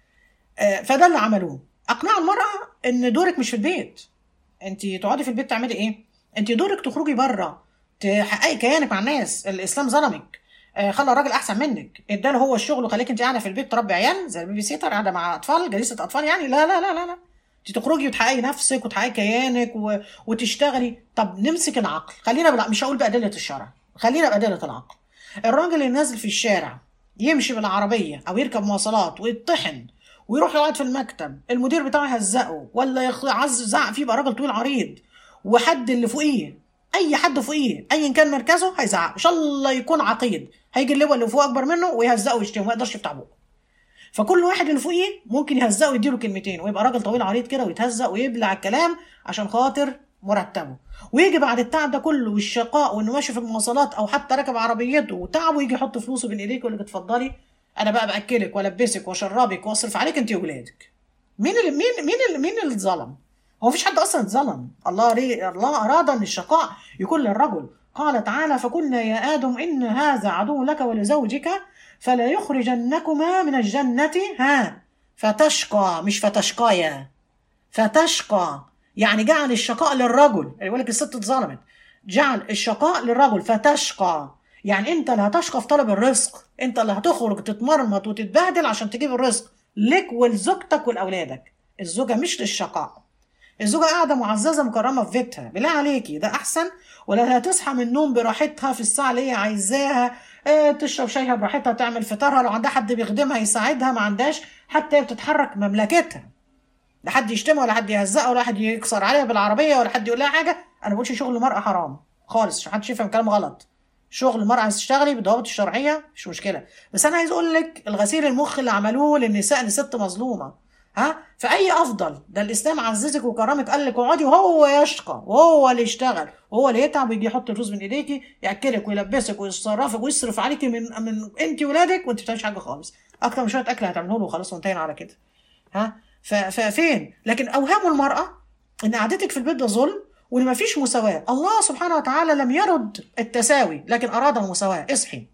آه فده اللي عملوه. اقنعوا المراه ان دورك مش في البيت. انت تقعدي في البيت تعملي ايه؟ انت دورك تخرجي بره تحققي كيانك مع الناس. الاسلام ظلمك، آه خلى الراجل احسن منك، اداله هو الشغل وخليك انت قاعده في البيت تربي عيال زي البيبي سيتر قاعده مع اطفال جليسه اطفال يعني. لا لا لا لا لا، انت تخرجي وتحققي نفسك وتحققي كيانك و... وتشتغلي. طب نمسك العقل، خلينا بلا... مش هقول بأدلة الشرع، خلينا بأدلة العقل. الراجل اللي نازل في الشارع يمشي بالعربية أو يركب مواصلات ويطحن ويروح يقعد في المكتب المدير بتاعه يهزقه ولا يعز زعق فيه، يبقى راجل طويل عريض وحد اللي فوقيه أي حد فوقيه أيا كان مركزه هيزعق، إن شاء الله يكون عقيد هيجي اللي هو اللي فوق أكبر منه ويهزقه ويشتمه ما يقدرش يفتح بقه. فكل واحد اللي فوقيه ممكن يهزقه ويديله كلمتين ويبقى راجل طويل عريض كده ويتهزق ويبلع الكلام عشان خاطر مرتبه. ويجي بعد التعب ده كله والشقاء وانه ماشي في المواصلات او حتى راكب عربيته وتعبه يجي يحط فلوسه بين ايديك ويقول لك اتفضلي انا بقى باكلك والبسك واشربك واصرف عليك انت واولادك. مين اللي مين مين اللي مين اللي اتظلم؟ هو مفيش حد اصلا اتظلم. الله ري الله اراد ان الشقاء يكون للرجل. قال تعالى فقلنا يا ادم ان هذا عدو لك ولزوجك فلا يخرجنكما من الجنه ها فتشقى، مش فتشقايا، فتشقى. يعني جعل الشقاء للرجل. يقول لك الست اتظلمت، جعل الشقاء للرجل فتشقى. يعني انت اللي هتشقى في طلب الرزق، انت اللي هتخرج تتمرمط وتتبهدل عشان تجيب الرزق لك ولزوجتك ولاولادك. الزوجه مش للشقاء. الزوجه قاعده معززه مكرمه في بيتها، بالله عليكي ده احسن. ولا هتصحى من النوم براحتها في الساعه اللي هي عايزاها، اه تشرب شايها براحتها، تعمل فطارها، لو عندها حد بيخدمها يساعدها، ما عندهاش حتى هي بتتحرك مملكتها. لا حد يشتمها ولا حد يهزقها ولا حد يكسر عليها بالعربيه ولا حد يقول لها حاجه. انا ما بقولش شغل المراه حرام خالص عشان محدش يفهم كلام غلط. شغل المراه عايز تشتغلي بالضوابط الشرعيه مش مشكله، بس انا عايز اقول لك الغسيل المخ اللي عملوه للنساء ان ست مظلومه. ها فاي افضل؟ ده الاسلام عززك وكرمك، قال لك اقعدي وهو يشقى وهو اللي يشتغل وهو اللي يتعب ويجي يحط الفلوس من ايديكي ياكلك ويلبسك ويصرفك ويصرف عليكي من من انت ولادك وانت بتعمليش حاجه خالص. اكتر من شويه اكل هتعمله له وخلاص وانتهينا على كده. ها ففين؟ لكن اوهام المراه ان قعدتك في البيت ده ظلم وان مفيش مساواه. الله سبحانه وتعالى لم يرد التساوي لكن اراد المساواه. اصحي،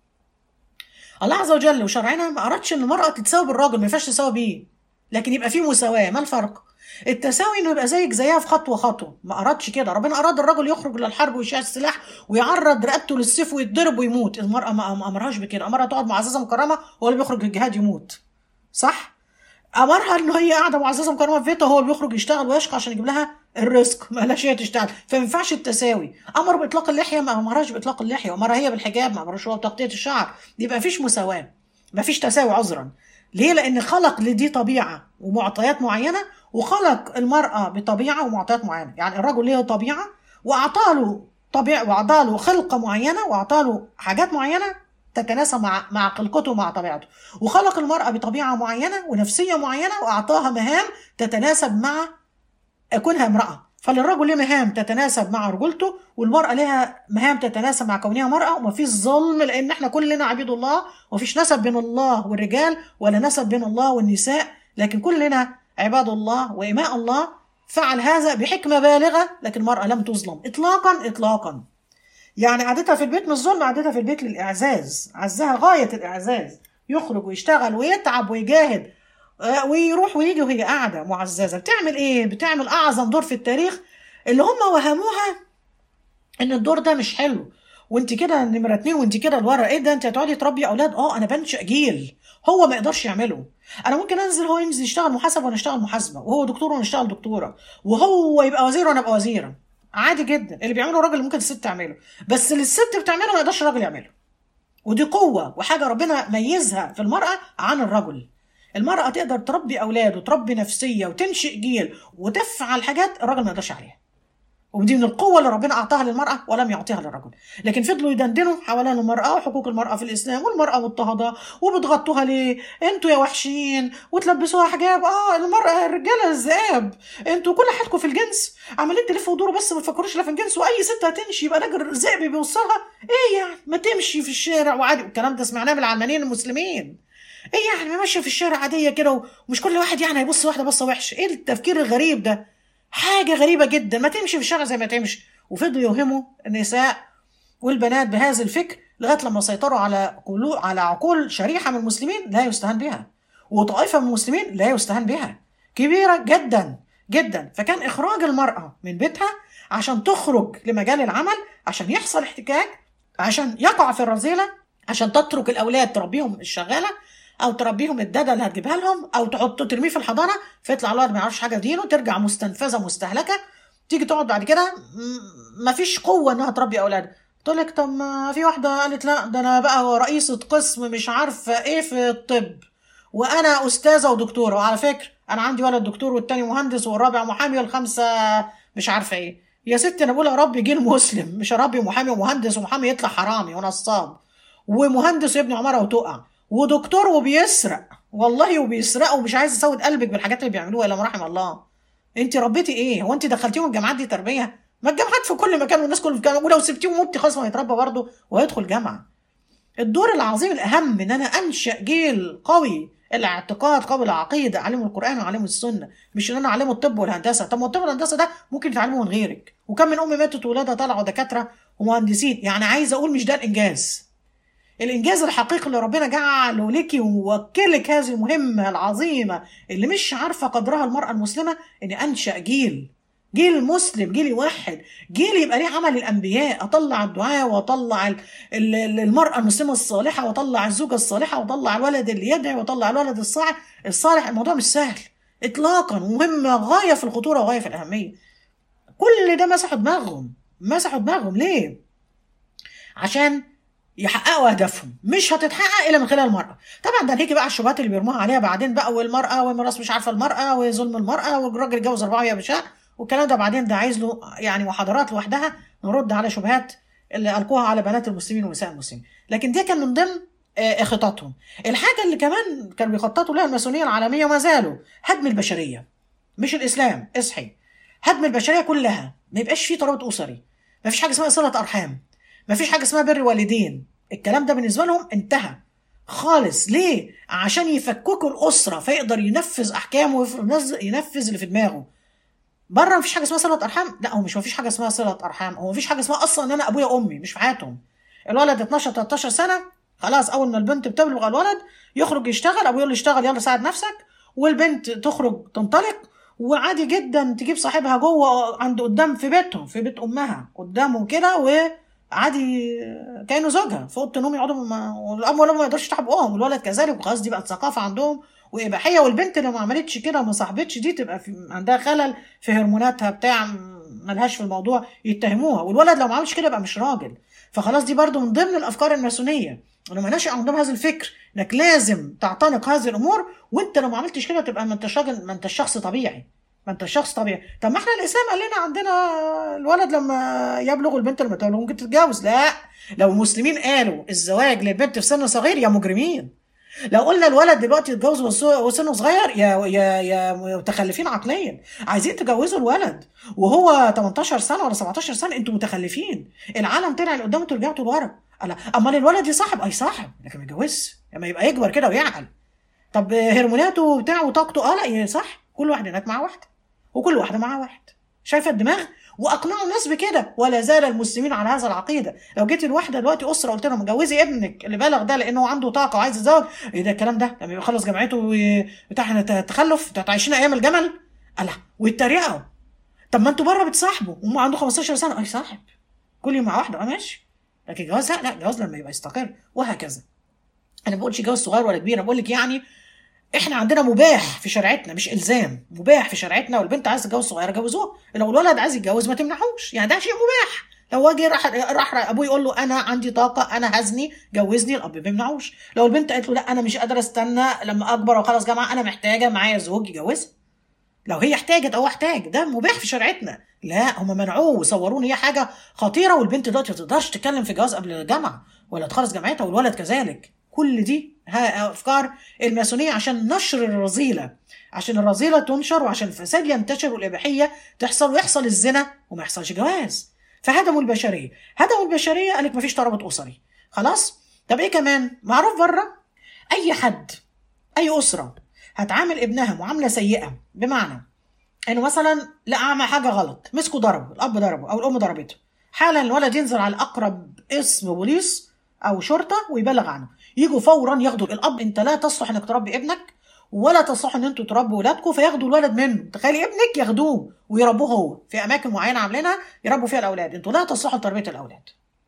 الله عز وجل وشرعنا ما ارادش ان المراه تتساوي بالراجل، ما ينفعش تساوي بيه، لكن يبقى فيه مساواه. ما الفرق؟ التساوي انه يبقى زيك زيها في خطوه خطوه. ما ارادش كده. ربنا اراد الرجل يخرج للحرب ويشيل السلاح ويعرض رقبته للسيف ويتضرب ويموت. المراه ما امرهاش بكده، امرها تقعد معززه مكرمه هو اللي بيخرج للجهاد يموت. صح؟ امرها ان هي قاعده معززه مكرمه في بيتها هو اللي بيخرج يشتغل ويشقى عشان يجيب لها الرزق، ما لهاش هي تشتغل. فما ينفعش التساوي. امر باطلاق اللحيه ما امرهاش باطلاق اللحيه، امرها هي بالحجاب، ما امرهاش هو بتغطيه الشعر. يبقى مفيش مساواه. مفيش تساوي عذرا. ليه؟ لان خلق لدي طبيعه ومعطيات معينه، وخلق المراه بطبيعه ومعطيات معينه. يعني الرجل له طبيعه واعطاله طبيعه واعطاله خلقه معينه واعطاله حاجات معينه تتناسب مع مع خلقته ومع طبيعته، وخلق المراه بطبيعه معينه ونفسيه معينه واعطاها مهام تتناسب مع كونها امراه. فللرجل له مهام تتناسب مع رجولته، والمرأة لها مهام تتناسب مع كونها مرأة. ومفيش ظلم، لأن احنا كلنا عبيد الله، ومفيش نسب بين الله والرجال ولا نسب بين الله والنساء، لكن كلنا عباد الله وإماء الله. فعل هذا بحكمة بالغة، لكن المرأة لم تظلم إطلاقا إطلاقا. يعني قعدتها في البيت مش ظلم، قعدتها في البيت للإعزاز، عزها غاية الإعزاز، يخرج ويشتغل ويتعب ويجاهد ويروح ويجي وهي قاعدة معززة. بتعمل ايه؟ بتعمل اعظم دور في التاريخ، اللي هم وهموها ان الدور ده مش حلو، وانت كده نمرة اتنين، وانت كده الورا ايه ده، انت هتقعدي تربي اولاد. اه انا بنشأ جيل هو ما يقدرش يعمله. انا ممكن انزل هو ينزل يشتغل محاسب وانا اشتغل محاسبة، وهو دكتور وانا اشتغل دكتورة، وهو يبقى وزير وانا ابقى وزيرة. عادي جدا، اللي بيعمله الراجل ممكن الست تعمله، بس اللي الست بتعمله ما يقدرش الراجل يعمله. ودي قوة وحاجة ربنا ميزها في المرأة عن الرجل. المرأة تقدر تربي أولاد وتربي نفسية وتنشئ جيل وتفعل حاجات الراجل ما يقدرش عليها، ودي من القوة اللي ربنا أعطاها للمرأة ولم يعطيها للرجل. لكن فضلوا يدندنوا حوالين المرأة وحقوق المرأة في الإسلام، والمرأة مضطهدة وبتغطوها ليه؟ انتوا يا وحشين، وتلبسوها حجاب. اه المرأة الرجالة الذئاب، انتوا كل حياتكم في الجنس، عمالين تلفوا ودوروا بس ما تفكروش لا في الجنس، واي ست هتمشي يبقى راجل ذئب بيوصلها. ايه يعني ما تمشي في الشارع وعادي؟ الكلام ده سمعناه من العلمانيين المسلمين. ايه يعني ما ماشيه في الشارع عاديه كده، ومش كل واحد يعني هيبص واحده بصه وحشه؟ ايه التفكير الغريب ده؟ حاجه غريبه جدا، ما تمشي في الشارع زي ما تمشي. وفضلوا يوهموا النساء والبنات بهذا الفكر لغايه لما سيطروا على قلوب على عقول شريحه من المسلمين لا يستهان بها، وطائفه من المسلمين لا يستهان بها، كبيره جدا جدا. فكان اخراج المراه من بيتها عشان تخرج لمجال العمل، عشان يحصل احتكاك، عشان يقع في الرذيله، عشان تترك الاولاد تربيهم الشغاله، او تربيهم الداده اللي هتجيبها لهم، او تحطه ترميه في الحضانه فيطلع الولد ما يعرفش حاجه في دينه، ترجع مستنفذه مستهلكه، تيجي تقعد بعد كده ما فيش قوه انها تربي اولاد. تقول لك طب ما في واحده قالت لا ده انا بقى رئيسه قسم مش عارفه ايه في الطب، وانا استاذه ودكتوره، وعلى فكره انا عندي ولد دكتور والتاني مهندس والرابع محامي والخمسه مش عارفه ايه. يا ستي انا بقول يا رب جيل مسلم، مش اربي محامي ومهندس ومحامي يطلع حرامي ونصاب، ومهندس يبني عماره وتقع، ودكتور وبيسرق والله وبيسرق ومش عايز اسود قلبك بالحاجات اللي بيعملوها الا ما رحم الله. انت ربيتي ايه؟ هو انت دخلتيهم الجامعات دي تربيه؟ ما الجامعات في كل مكان والناس كل مكان، ولو سبتيهم ممكن خلاص ما يتربى برضه ويدخل جامعه. الدور العظيم الاهم ان انا انشا جيل قوي الاعتقاد قوي العقيده، اعلمه القران واعلمه السنه، مش ان انا اعلمه الطب والهندسه. طب ما الطب والهندسه ده ممكن يتعلمه من غيرك، وكم من ام ماتت وولادها طلعوا دكاتره ومهندسين. يعني عايزه اقول مش ده الانجاز. الانجاز الحقيقي اللي ربنا جعله لك ووكلك هذه المهمه العظيمه اللي مش عارفه قدرها المراه المسلمه، ان انشا جيل جيل مسلم، جيل يوحد، جيل يبقى ليه عمل الانبياء. اطلع الدعاء واطلع ال- ال- المراه المسلمه الصالحه، واطلع الزوجه الصالحه، واطلع الولد اللي يدعي، واطلع الولد الصالح الصالح. الموضوع مش سهل اطلاقا، ومهمه غايه في الخطوره وغايه في الاهميه. كل ده مسحوا دماغهم، مسحوا دماغهم ليه؟ عشان يحققوا اهدافهم. مش هتتحقق الا من خلال المراه. طبعا ده هيجي بقى الشبهات اللي بيرموها عليها بعدين بقى، والمراه والميراث مش عارفه المراه، وظلم المراه، والراجل يتجوز اربعه وهي مش والكلام ده بعدين ده عايز له يعني محاضرات لوحدها نرد على شبهات اللي القوها على بنات المسلمين ونساء المسلمين. لكن دي كان من ضمن آه، خططهم. الحاجه اللي كمان كانوا بيخططوا لها الماسونيه العالميه وما زالوا، هدم البشريه. مش الاسلام، اصحي، هدم البشريه كلها. ما يبقاش فيه ترابط اسري، ما فيش حاجه اسمها صله ارحام، ما فيش حاجه اسمها بر والدين. الكلام ده بالنسبه لهم انتهى خالص. ليه؟ عشان يفككوا الاسره فيقدر ينفذ احكامه وينفذ اللي في دماغه. بره مفيش حاجه اسمها صله ارحام. لا هو مش مفيش حاجه اسمها صله ارحام، هو مفيش حاجه اسمها اصلا ان انا ابويا وامي مش في حياتهم. الولد اتناشر تلتاشر سنه خلاص، اول ما البنت بتبلغ الولد يخرج يشتغل، ابوه يقول له اشتغل يلا ساعد نفسك، والبنت تخرج تنطلق، وعادي جدا تجيب صاحبها جوه عند قدام في بيتهم في بيت امها قدامهم كده، وعادي كانه زوجها في اوضه النوم يقعدوا مع- والاب والام ما يقدرش يفتحوا بقهم، والولد كذلك. وخلاص دي بقت ثقافه عندهم واباحيه. والبنت لو ما عملتش كده وما صاحبتش دي تبقى في عندها خلل في هرموناتها بتاع ملهاش في الموضوع، يتهموها. والولد لو ما عملش كده يبقى مش راجل. فخلاص دي برضو من ضمن الافكار الماسونيه، لما نشأ عندهم هذا الفكر انك لازم تعتنق هذه الامور، وانت لو ما عملتش كده تبقى ما انتش راجل، ما انتش شخص طبيعي، ما انتش شخص طبيعي. طب ما احنا الاسلام قال لنا عندنا الولد لما يبلغ البنت لما تبلغ ممكن تتجوز. لا، لو المسلمين قالوا الزواج للبنت في سن صغير يا مجرمين. لو قلنا الولد دلوقتي يتجوز وسنه صغير يا يا يا متخلفين عقليا. عايزين تجوزوا الولد وهو تمنتاشر سنه ولا سبعتاشر سنه، انتوا متخلفين. العالم طلع لقدام انتوا رجعتوا لورا. امال الولد يصاحب اي صاحب، لكن ما يتجوزش لما يبقى يكبر كده ويعقل. طب هرموناته بتاعه وطاقته، اه لا صح، كل واحد هناك مع واحده وكل واحده مع واحد. شايفه الدماغ؟ واقنعوا الناس بكده، ولا زال المسلمين على هذا العقيده. لو جيت الواحده دلوقتي اسره قلت لهم جوزي ابنك اللي بلغ ده لانه عنده طاقه وعايز يتزوج، ايه ده الكلام ده؟ لما يخلص جامعته بتاع تخلف تعيشين ايام الجمل؟ الله، ويتريقوا. طب ما انتوا بره بتصاحبوا وهم عنده خمستاشر سنه، اي صاحب كل يوم مع واحده، اه ماشي. لكن جواز لا، لا جواز لما يبقى يستقر، وهكذا. انا ما بقولش جواز صغير ولا كبير، انا بقول لك يعني احنا عندنا مباح في شريعتنا، مش الزام، مباح في شريعتنا. والبنت عايزه تتجوز صغيره جوزوها، لو الولد عايز يتجوز ما تمنعوش، يعني ده شيء مباح. لو واجي راح راح ابوه يقول له انا عندي طاقه انا هزني جوزني، الاب ما يمنعوش. لو البنت قالت له لا انا مش قادره استنى لما اكبر وخلاص جامعه، انا محتاجه معايا زوج، يجوزها. لو هي احتاجت او احتاج، ده مباح في شريعتنا. لا هم منعوه وصورون هي حاجه خطيره، والبنت دلوقتي ما تقدرش تتكلم في جواز قبل الجامعه ولا تخلص جامعتها، والولد كذلك. كل دي افكار الماسونيه عشان نشر الرذيله، عشان الرذيله تنشر وعشان الفساد ينتشر والاباحيه تحصل ويحصل الزنا وما يحصلش جواز. فهدموا البشريه، هدموا البشريه. قالك ما فيش ترابط اسري خلاص. طب ايه كمان معروف بره؟ اي حد اي اسره هتعامل ابنها معامله سيئه، بمعنى انه مثلا لا عمل حاجه غلط، مسكوا ضربه، الاب ضربه او الام ضربته، حالا الولد ينزل على اقرب اسم بوليس او شرطه ويبلغ عنه، يجوا فورا ياخدوا الاب. انت لا تصلح انك تربي ابنك ولا تصلح ان انتوا تربوا ولادكم، فياخدوا الولد منه. تخيلي ابنك ياخدوه ويربوه هو في اماكن معينه عاملينها يربوا فيها الاولاد، انتوا لا تصلحوا تربيه الاولاد.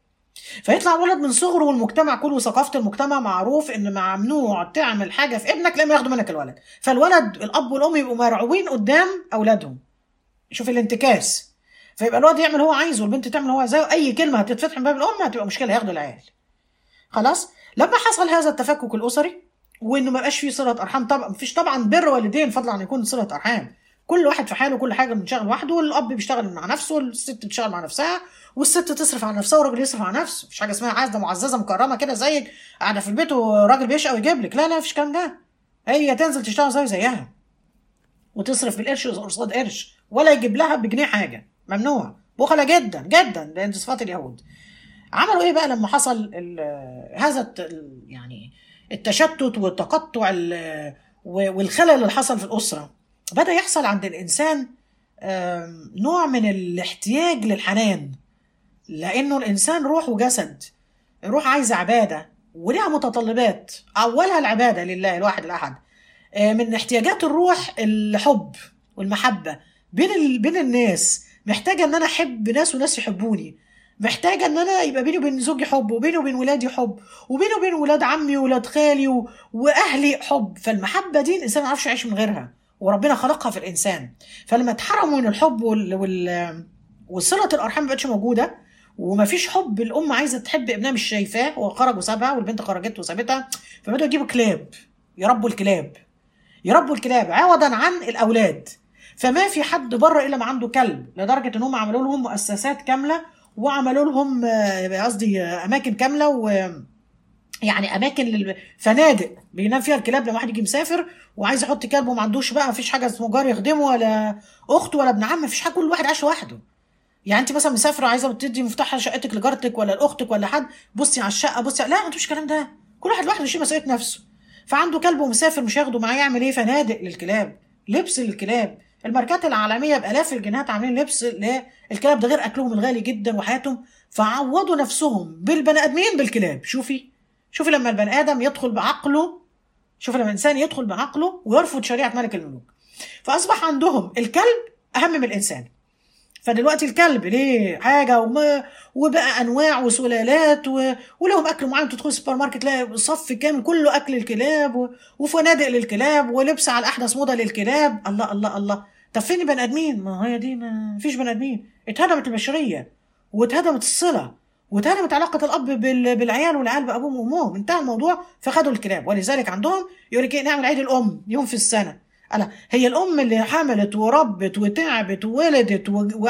فيطلع الولد من صغره، والمجتمع كله وثقافه المجتمع معروف ان ممنوع تعمل حاجه في ابنك لما ياخدوا منك الولد. فالولد الاب والام يبقوا مرعوبين قدام اولادهم. شوف الانتكاس. فيبقى الولد يعمل هو عايزه والبنت تعمل هو عايزاه، اي كلمه هتتفتح من باب الام هتبقى مشكله، هياخدوا العيال. خلاص. لما حصل هذا التفكك الاسري وانه ما بقاش فيه صله ارحام، طبعا مفيش طبعا بر والدين فضلا عن يكون صله ارحام، كل واحد في حاله وكل حاجه بنشتغل لوحده، والاب بيشتغل مع نفسه والست بتشتغل مع نفسها والست تصرف على نفسها والراجل يصرف على نفسه. مفيش حاجه اسمها عازده معززه مكرمه كده زيك قاعده في البيت والراجل بيشقى ويجيب لك، لا لا مفيش الكلام ده. هي تنزل تشتغل زي زيها وتصرف بالقرش قصاد قرش، ولا يجيب لها بجنيه حاجه، ممنوع، بخله جدا جدا، لان صفات اليهود. عملوا ايه بقى لما حصل هذا يعني التشتت والتقطع والخلل اللي حصل في الاسره؟ بدا يحصل عند الانسان نوع من الاحتياج للحنان، لانه الانسان روح وجسد، روح عايزه عباده وليها متطلبات، اولها العباده لله الواحد الاحد. من احتياجات الروح الحب والمحبه بين بين الناس، محتاجه ان انا احب ناس وناس يحبوني، محتاجه ان انا يبقى بيني وبين زوجي حب، وبيني وبين ولادي حب، وبيني وبين ولاد عمي وولاد خالي و... واهلي حب. فالمحبه دي الانسان ما يعرفش يعيش من غيرها، وربنا خلقها في الانسان. فلما اتحرموا من الحب وال... وال... وصله الارحام ما بقتش موجوده، ومفيش حب، الام عايزه تحب ابنها مش شايفاه، وخرج وسابها والبنت خرجت وسابتها، فبداوا يجيبوا كلاب يربوا الكلاب، يربوا الكلاب عوضا عن الاولاد. فما في حد بره الا ما عنده كلب، لدرجه ان هم عملوا لهم مؤسسات كامله وعملوا لهم قصدي اماكن كامله، و يعني اماكن للفنادق بينام فيها الكلاب لما واحد يجي مسافر وعايز يحط كلب وما عندوش بقى، مفيش حاجه اسمه جار يخدمه ولا اخت ولا ابن عم، مفيش حاجه، كل واحد عايش لوحده. يعني انت مثلا مسافره عايزه تدي مفتاح شقتك لجارتك ولا لاختك ولا حد، بصي على الشقه بصي، لا مفيش الكلام ده، كل واحد لوحده يشيل مسؤوليه نفسه. فعنده كلب ومسافر مش هياخده معاه، يعمل ايه؟ فنادق للكلاب، لبس للكلاب، الماركات العالميه بالاف الجنيهات عاملين لبس للكلاب، ده غير اكلهم الغالي جدا وحياتهم. فعوضوا نفسهم بالبني ادمين بالكلاب. شوفي شوفي لما البني ادم يدخل بعقله، شوفي لما الانسان يدخل بعقله ويرفض شريعه ملك الملوك، فاصبح عندهم الكلب اهم من الانسان. فدلوقتي الكلب ليه حاجه وما وبقى انواع وسلالات و... ولهم اكل معين، تدخل السوبر ماركت تلاقي صف كامل كله اكل الكلاب و... وفنادق للكلاب ولبس على احدث موضه للكلاب. الله الله الله. طب فين بني ادمين؟ ما هي دي ما فيش بني ادمين، اتهدمت البشريه واتهدمت الصله وتهدمت علاقه الاب بال- بالعيال والعيال بابوهم وامهم، انتهى الموضوع فخدوا الكلاب. ولذلك عندهم يقول لك ايه، نعمل عيد الام يوم في السنه. ألا هي الام اللي حملت وربت وتعبت وولدت و... و...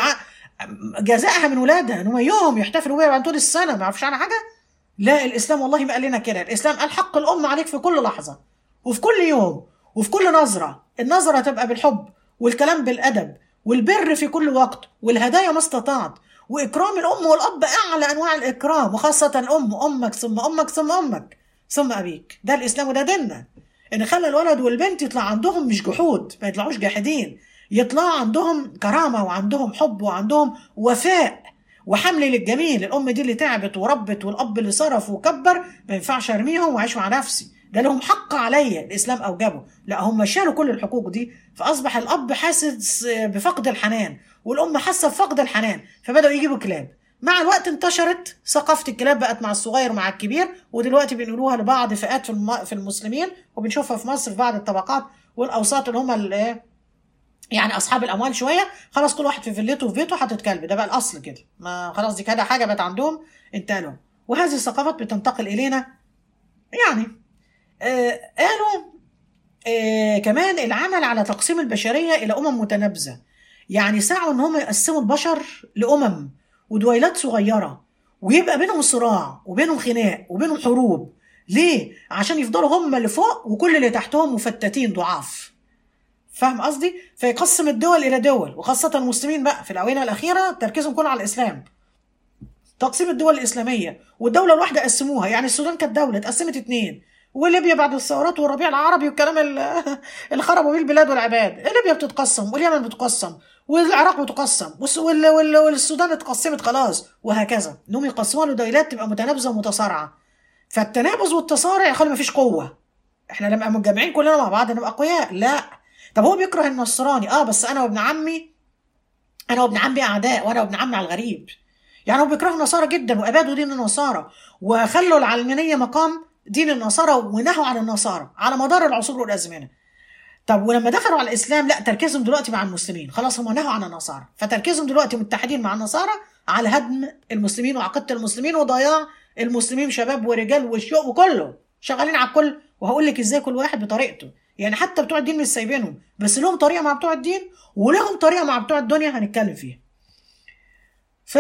جزائها من ولادها ان هم يوم يحتفلوا بيها بعد طول السنه ما يعرفش عنها حاجه؟ لا، الاسلام والله ما قال لنا كده. الاسلام قال حق الام عليك في كل لحظه وفي كل يوم وفي كل نظره. النظره تبقى بالحب والكلام بالادب والبر في كل وقت والهدايا ما استطعت، واكرام الام والاب اعلى انواع الاكرام، وخاصه الام، امك ثم امك ثم امك ثم ابيك. ده الاسلام وده ديننا، ان خلى الولد والبنت يطلع عندهم مش جحود، ما يطلعوش جاحدين، يطلع عندهم كرامه وعندهم حب وعندهم وفاء وحمل للجميل. الام دي اللي تعبت وربت والاب اللي صرف وكبر، ما ينفعش ارميهم واعيش مع نفسي، ده لهم حق عليا الاسلام اوجبه. لا، هم شالوا كل الحقوق دي، فاصبح الاب حاسس بفقد الحنان والام حاسه بفقد الحنان، فبداوا يجيبوا كلاب. مع الوقت انتشرت ثقافه الكلاب، بقت مع الصغير ومع الكبير، ودلوقتي بنقولوها لبعض فئات في الم- في المسلمين، وبنشوفها في مصر في بعض الطبقات والاوساط اللي هم ال- يعني اصحاب الاموال شويه، خلاص كل واحد في فيلته وفي بيته حاطط كلب، ده بقى الاصل كده، ما خلاص دي كده حاجه بقت عندهم انتقلوا. وهذه الثقافات بتنتقل الينا يعني. آه قالوا آه كمان العمل على تقسيم البشريه الى امم متنابذه، يعني سعوا ان هم يقسموا البشر لامم ودويلات صغيره، ويبقى بينهم صراع وبينهم خناق وبينهم حروب. ليه؟ عشان يفضلوا هم اللي فوق وكل اللي تحتهم مفتتين ضعاف. فاهم قصدي؟ فيقسم الدول الى دول، وخاصه المسلمين بقى في الاونه الاخيره تركيزهم كله على الاسلام. تقسيم الدول الاسلاميه، والدوله الواحده قسموها، يعني السودان كانت دوله اتقسمت اتنين، وليبيا بعد الثورات والربيع العربي والكلام ال- اللي خربوا بيه البلاد والعباد، ليبيا بتتقسم واليمن بتتقسم والعراق بتقسم والس- وال- وال- والسودان اتقسمت خلاص، وهكذا انهم يقسموها لدويلات تبقى متنابذه ومتصارعه. فالتنابذ والتصارع يخلي مفيش قوه. احنا لما نبقى متجمعين كلنا مع بعض نبقى اقوياء. لا، طب هو بيكره النصراني، اه بس انا وابن عمي، انا وابن عمي اعداء، وانا وابن عمي على الغريب. يعني هو بيكره النصارى جدا وابادوا دين النصارى، وخلوا العلمانيه مقام دين النصارى، ونهوا عن النصارى على مدار العصور والازمنه. طب ولما دخلوا على الاسلام، لا، تركيزهم دلوقتي مع المسلمين، خلاص هم نهوا عن النصارى، فتركيزهم دلوقتي متحدين مع النصارى على هدم المسلمين وعقيده المسلمين وضياع المسلمين، شباب ورجال والشيوخ وكله شغالين على الكل. وهقول لك ازاي كل واحد بطريقته، يعني حتى بتوع الدين مش سايبينهم، بس لهم طريقه مع بتوع الدين ولهم طريقه مع بتوع الدنيا هنتكلم فيها. ف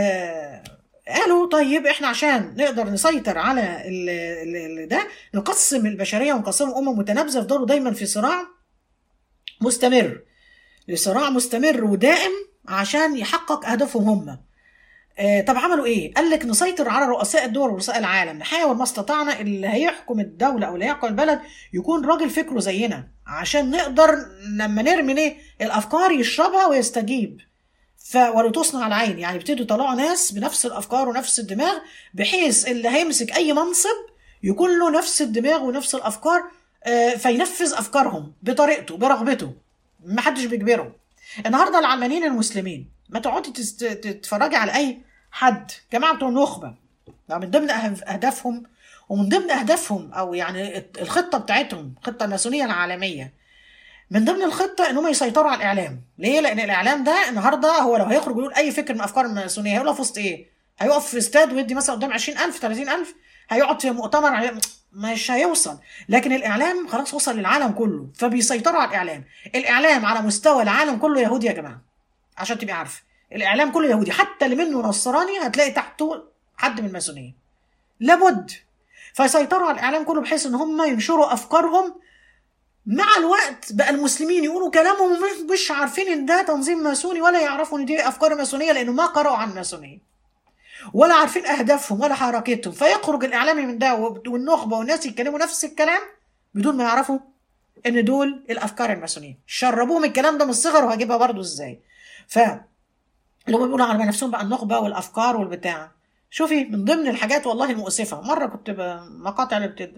قالوا طيب احنا عشان نقدر نسيطر على ال ال ال ده نقسم البشريه ونقسمهم امم متنابذه، يفضلوا دايما في صراع مستمر، صراع مستمر ودائم عشان يحقق اهدافهم هم. آه طب عملوا ايه؟ قال لك نسيطر على رؤساء الدول ورؤساء العالم، نحاول ما استطعنا اللي هيحكم الدوله او اللي هيحكم البلد يكون راجل فكره زينا، عشان نقدر لما نرمي ايه الافكار يشربها ويستجيب. ف ولو تصنع على العين، يعني ابتدوا يطلعوا ناس بنفس الافكار ونفس الدماغ، بحيث اللي هيمسك اي منصب يكون له نفس الدماغ ونفس الافكار، آه فينفذ افكارهم بطريقته برغبته، ما حدش بيجبره. النهارده العلمانيين المسلمين ما تقعدي تست- تتفرجي على اي حد، جماعه بتوع النخبه، ده من ضمن أهف- اهدافهم، ومن ضمن اهدافهم او يعني الخطه بتاعتهم، الخطه الماسونيه العالميه، من ضمن الخطه ان هم يسيطروا على الاعلام. ليه؟ لان الاعلام ده النهارده هو لو هيخرج يقول اي فكر من افكار الماسونيه هيقولها في وسط ايه؟ هيقف في استاد ويدي مثلا قدام عشرين ألف ثلاثين ألف، هيقعد في مؤتمر هي- مش هيوصل. لكن الاعلام خلاص وصل للعالم كله، فبيسيطروا على الاعلام. الاعلام على مستوى العالم كله يهودي يا جماعه، عشان تبقي عارفه الاعلام كله يهودي، حتى اللي منه نصراني هتلاقي تحته حد من الماسونيه لابد. فيسيطروا على الاعلام كله بحيث ان هم ينشروا افكارهم. مع الوقت بقى المسلمين يقولوا كلامهم مش مش عارفين ان ده تنظيم ماسوني، ولا يعرفوا ان دي افكار ماسونيه، لانه ما قرأوا عن الماسونيه ولا عارفين اهدافهم ولا حركتهم. فيخرج الاعلامي من ده والنخبه والناس يتكلموا نفس الكلام بدون ما يعرفوا ان دول الافكار الماسونيه، شربوهم الكلام ده من الصغر، وهجيبها برضو ازاي. ف اللي هم بيقولوا على نفسهم بقى النخبه والافكار والبتاع. شوفي من ضمن الحاجات والله المؤسفه، مره كنت مقاطع اللي بتد...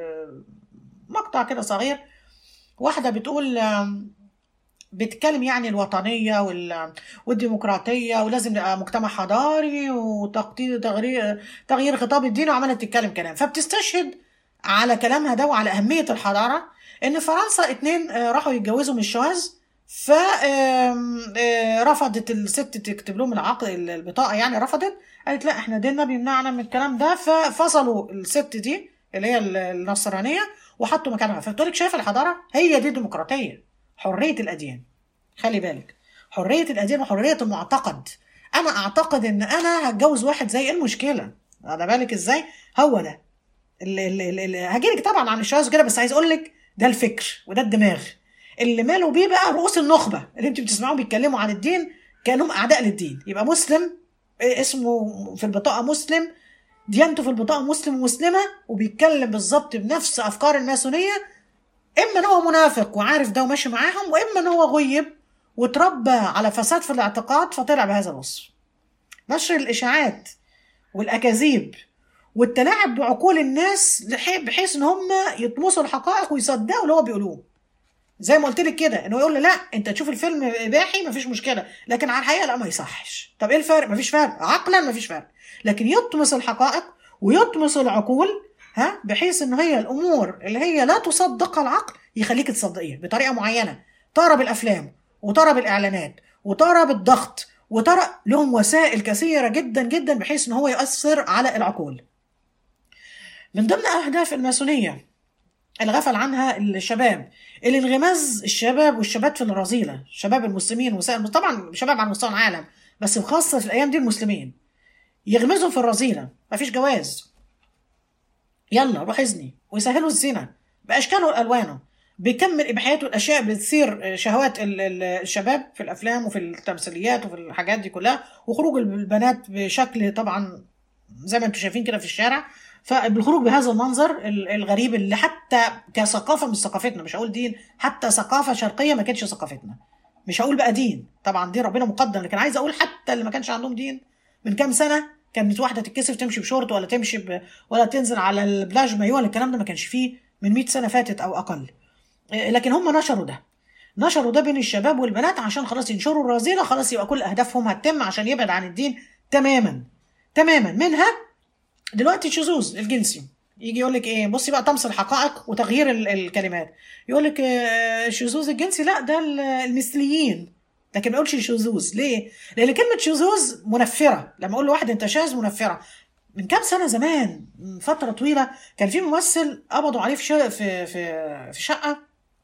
مقطع كده صغير، واحده بتقول بتتكلم يعني الوطنيه وال... والديمقراطيه، ولازم نبقى مجتمع حضاري وتغيير تغيير تغيير خطاب الدين، وعماله تتكلم كلام، فبتستشهد على كلامها ده وعلى اهميه الحضاره ان فرنسا اتنين راحوا يتجوزوا من الشواذ فرفضت الست تكتب لهم العقد البطاقه، يعني رفضت، قالت لا احنا ديننا بيمنعنا من الكلام ده. ففصلوا الست دي اللي هي النصرانيه وحطوا مكانها. فبتقول لك شايفه الحضاره هي دي الديمقراطيه، حريه الاديان. خلي بالك، حريه الاديان وحريه المعتقد. انا اعتقد ان انا هتجوز واحد زي، ايه المشكله؟ على بالك ازاي؟ هو ده اللي, اللي, اللي هجيلك طبعا عن الشواذ كده، بس عايز اقول لك ده الفكر وده الدماغ اللي مالوا بيه بقى رؤوس النخبه اللي انتوا بتسمعوهم بيتكلموا عن الدين كانهم اعداء للدين. يبقى مسلم اسمه في البطاقه مسلم، ديانته في البطاقه مسلم ومسلمه، وبيتكلم بالظبط بنفس افكار الماسونيه. اما ان هو منافق وعارف ده وماشي معاهم، واما ان هو غيب وتربى على فساد في الاعتقاد فطلع بهذا الوصف. نشر الاشاعات والاكاذيب والتلاعب بعقول الناس بحيث ان هم يطمسوا الحقائق ويصدقوا اللي هو بيقولوه. زي ما قلت لك كده، انه يقول لي لا انت تشوف الفيلم اباحي مفيش مشكله، لكن على الحقيقه لا ما يصحش. طب ايه الفرق؟ مفيش فرق عقلا، مفيش فرق. لكن يطمس الحقائق ويطمس العقول، ها، بحيث ان هي الامور اللي هي لا تصدقها العقل يخليك تصدقيها بطريقه معينه. ترى بالافلام وترى بالاعلانات وترى بالضغط وترى، لهم وسائل كثيره جدا جدا بحيث ان هو يؤثر على العقول. من ضمن اهداف الماسونيه الغفل عنها الشباب، الانغماز الشباب والشباب في الرذيله، شباب المسلمين وسائل طبعا شباب على مستوى العالم، بس بخاصه في الايام دي المسلمين يغمزوا في الرذيله. مفيش جواز، يلا روح اذني، ويسهلوا الزنا باشكاله والوانه، بيكمل اباحياته الاشياء بتصير شهوات الشباب في الافلام وفي التمثيليات وفي الحاجات دي كلها، وخروج البنات بشكل طبعا زي ما انتم شايفين كده في الشارع. فبالخروج بهذا المنظر الغريب اللي حتى كثقافه مش ثقافتنا، مش هقول دين، حتى ثقافه شرقيه ما كانتش ثقافتنا. مش هقول بقى دين، طبعا دين ربنا مقدم، لكن عايز اقول حتى اللي ما كانش عندهم دين من كام سنه كانت واحده تتكسف تمشي بشورت ولا تمشي ب... ولا تنزل على البلاج مايو ولا الكلام ده، ما كانش فيه من مئة سنه فاتت او اقل. لكن هم نشروا ده، نشروا ده بين الشباب والبنات عشان خلاص ينشروا الرذيله، خلاص يبقى كل اهدافهم هتتم عشان يبعد عن الدين تماما تماما. منها دلوقتي الشذوذ الجنسي. يجي يقول لك ايه، بصي بقى طمس الحقائق وتغيير الكلمات، يقول لك الشذوذ الجنسي لا ده المثليين، لكن ما يقولش الشذوذ. ليه؟ لان كلمه شذوذ منفره. لما اقول لواحد انت شاذ منفره. من كام سنه زمان، من فتره طويله، كان في ممثل قبضوا عليه في في في في شقه،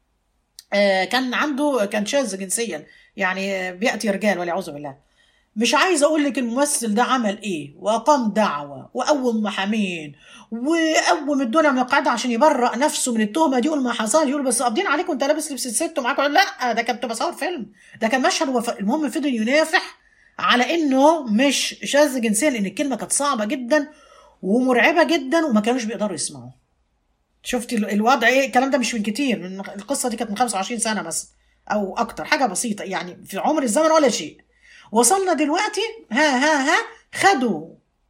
كان عنده كان شاذ جنسيا، يعني بياتي رجال والعياذ بالله. مش عايز اقول لك الممثل ده عمل ايه، واقام دعوه وقوم محامين وقوم الدنيا من القاعده عشان يبرأ نفسه من التهمه دي. يقول ما حصل، يقول بس قابضين عليك وانت لابس لبس الست ومعاك، لا ده كان بصور فيلم، ده كان مشهد وف... المهم فضل ينافح على انه مش شاذ جنسيا، لان الكلمه كانت صعبه جدا ومرعبه جدا وما كانوش بيقدروا يسمعوا. شفتي الوضع ايه؟ الكلام ده مش من كتير، من القصه دي كانت من خمسة وعشرين سنه مثلا او اكتر، حاجه بسيطه يعني في عمر الزمن ولا شيء. وصلنا دلوقتي ها ها ها خدوا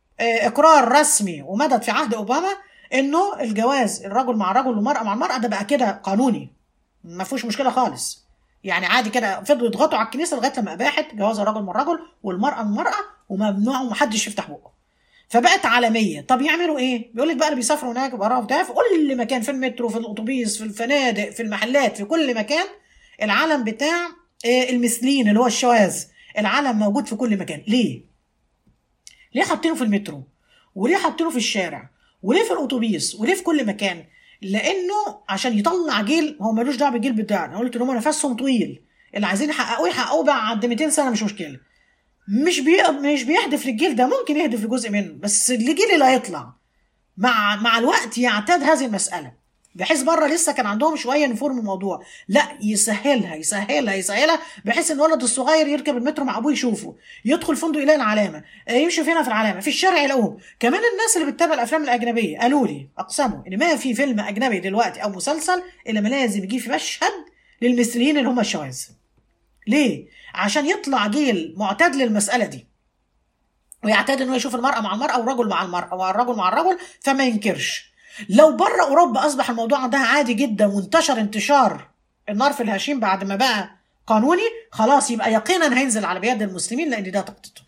اقرار رسمي ومدد في عهد اوباما انه الجواز الرجل مع الرجل والمراه مع المراه ده بقى كده قانوني، ما فيهوش مشكله خالص. يعني عادي كده، فضلوا يضغطوا على الكنيسه لغايه لما اباحت جواز الرجل مع الرجل والمراه من المراه، وممنوع ومحدش يفتح بقه. فبقت عالميه. طب يعملوا ايه؟ بيقول لك بقى اللي بيسافروا هناك بقى ده في كل مكان، في المترو، في الاتوبيس، في الفنادق، في المحلات، في كل مكان العلم بتاع المثليين اللي هو الشواذ. العلم موجود في كل مكان. ليه؟ ليه حاطينه في المترو؟ وليه حاطينه في الشارع؟ وليه في الاتوبيس؟ وليه في كل مكان؟ لانه عشان يطلع جيل هو ملوش دعوه بالجيل بتاعنا. انا قلت ان هم نفسهم طويل، اللي عايزين يحققوه يحققوه بعد مئتين سنه مش مشكله. مش بي... مش بيهدف للجيل ده، ممكن يهدف لجزء منه، بس الجيل اللي هيطلع مع مع الوقت يعتاد هذه المساله، بحيث بره لسه كان عندهم شويه نفور من الموضوع، لا يسهلها يسهلها يسهلها بحيث ان الولد الصغير يركب المترو مع ابوه يشوفه، يدخل فندق يلاقي العلامه، يمشي فينا في العلامه، في الشارع يلاقوه. كمان الناس اللي بتتابع الافلام الاجنبيه قالوا لي اقسموا ان ما في فيلم اجنبي دلوقتي او مسلسل الا ما لازم يجي في مشهد للمثليين اللي هم الشواذ. ليه؟ عشان يطلع جيل معتاد للمساله دي، ويعتاد انه يشوف المراه مع المراه والرجل مع المراه والرجل مع الرجل، فما ينكرش. لو بره اوروبا اصبح الموضوع عندها عادي جدا وانتشر انتشار النار في الهشيم بعد ما بقى قانوني، خلاص يبقى يقينا هينزل على بيد المسلمين، لان ده تخطيطه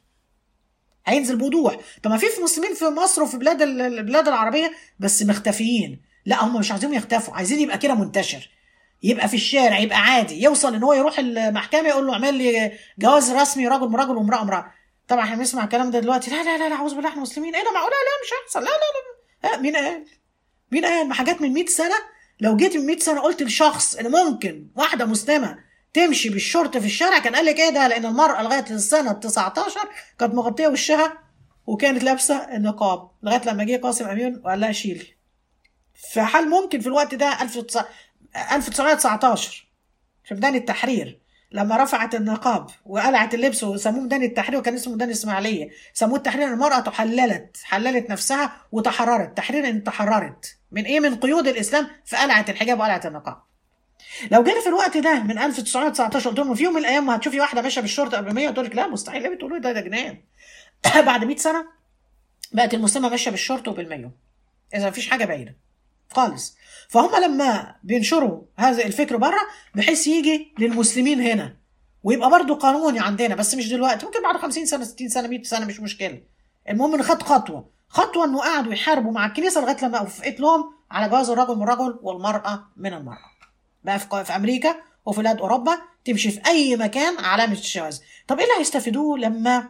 هينزل بوضوح. طب ما في مسلمين في مصر وفي بلاد البلاد العربيه بس مختفيين، لا هم مش عايزين يختفوا، عايزين يبقى كده منتشر. يبقى في الشارع يبقى عادي، يوصل ان هو يروح المحكمه يقول له اعمل لي جواز رسمي رجل من رجل وامراه امراه. طبعا احنا بنسمع الكلام ده دلوقتي، لا لا لا لا اعوذ بالله احنا مسلمين، ايه ده معقوله؟ لا مش هيحصل، لا لا لا. مين قال؟ مين قال؟ ما حاجات من مئة سنه. لو جيت من مئة سنه قلت لشخص ان ممكن واحده مسلمه تمشي بالشورت في الشارع، كان قال لك ايه ده؟ لان المراه لغايه السنه تسعتاشر كانت مغطيه وشها وكانت لابسه النقاب، لغايه لما جه قاسم امين وقال لها شيلي. فهل ممكن في الوقت ده ألف وتسعمائة وتسعة عشر في ميدان التحرير لما رفعت النقاب وقلعت اللبس وسموه ميدان التحرير، وكان اسمه ميدان الاسماعيليه، سموه التحرير، المراه تحللت حللت نفسها وتحررت، تحرير ان تحررت من ايه؟ من قيود الاسلام، فقلعت الحجاب وقلعت النقاب. لو جينا في الوقت ده من ألف وتسعمائة وتسعة عشر قلت لهم في يوم من الايام ما هتشوفي واحده ماشيه بالشورت قبل مية، تقول لك لا مستحيل، ايه بتقولوا ده ده جنان. بعد مئة سنه بقت المسلمه ماشيه بالشورت وبالمايو، اذا مفيش حاجه بعيده خالص. فهم لما بينشروا هذا الفكر بره بحيث يجي للمسلمين هنا ويبقى برضو قانوني عندنا، بس مش دلوقتي، ممكن بعد خمسين سنه ستين سنه مئة سنه مش مشكله. المهم ان خد خطوه خطوه انه قعدوا يحاربوا مع الكنيسه لغايه لما وافقت لهم على جواز الرجل من الرجل والمراه من المراه. بقى في في امريكا وفي بلاد اوروبا تمشي في اي مكان علامه الشواذ. طب ايه اللي هيستفيدوه لما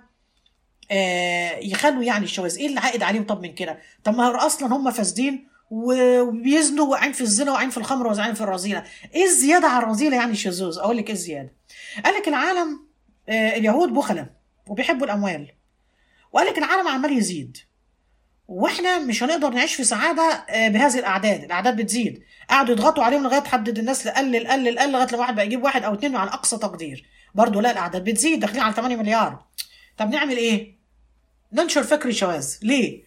آه يخلوا يعني الشواذ؟ ايه اللي عائد عليهم طب من كده؟ طب ما هو اصلا هم فاسدين وبيزنوا واقعين في الزنا واقعين في الخمر وواقعين في الرذيله، ايه الزياده على الرذيله يعني شذوذ؟ اقول لك ايه الزياده. قال لك العالم آه اليهود بخله وبيحبوا الاموال، وقال لك العالم عمال يزيد واحنا مش هنقدر نعيش في سعاده آه بهذه الاعداد، الاعداد بتزيد. قعدوا يضغطوا عليهم لغايه حدد الناس قلل قلل قلل لغايه لما واحد بقى يجيب واحد او اتنين على اقصى تقدير، برضه لا الاعداد بتزيد، داخلين على ثمانية مليار. طب نعمل ايه؟ ننشر فكر شواذ. ليه؟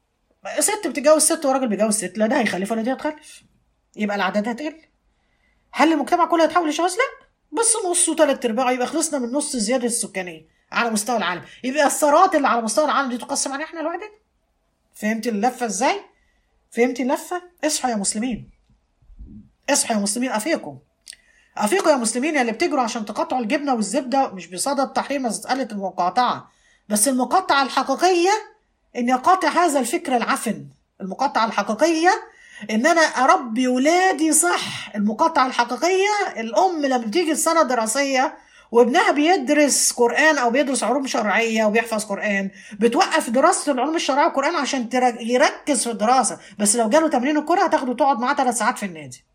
ست بتتجوز ست وراجل بيتجوز ست، لا ده هيخلف ولا دي هتخلف، يبقى الاعداد هتقل. هل المجتمع كله هيتحول لشواذ؟ لا، بس نص وثلاث ارباع، يبقى خلصنا من نص الزياده السكانيه على مستوى العالم. يبقى الثروات اللي على مستوى العالم دي تقسم علينا احنا لوحدنا. فهمتي اللفه ازاي؟ فهمتي اللفه؟ اصحوا يا مسلمين، اصحوا يا مسلمين، افيقوا افيقوا يا مسلمين، يا اللي بتجروا عشان تقطعوا الجبنه والزبده مش بصدد تحرير مساله المقاطعه، بس المقاطعه الحقيقيه ان يقاطع هذا الفكر العفن. المقاطعه الحقيقيه ان انا اربي ولادي صح. المقاطعه الحقيقيه الام لما بتيجي السنه دراسيه وابنها بيدرس قران او بيدرس علوم شرعيه وبيحفظ قران، بتوقف دراسه العلوم الشرعيه والقران عشان يركز في الدراسه. بس لو جاله تمرين الكره هتاخده تقعد معاه ثلاث ساعات في النادي،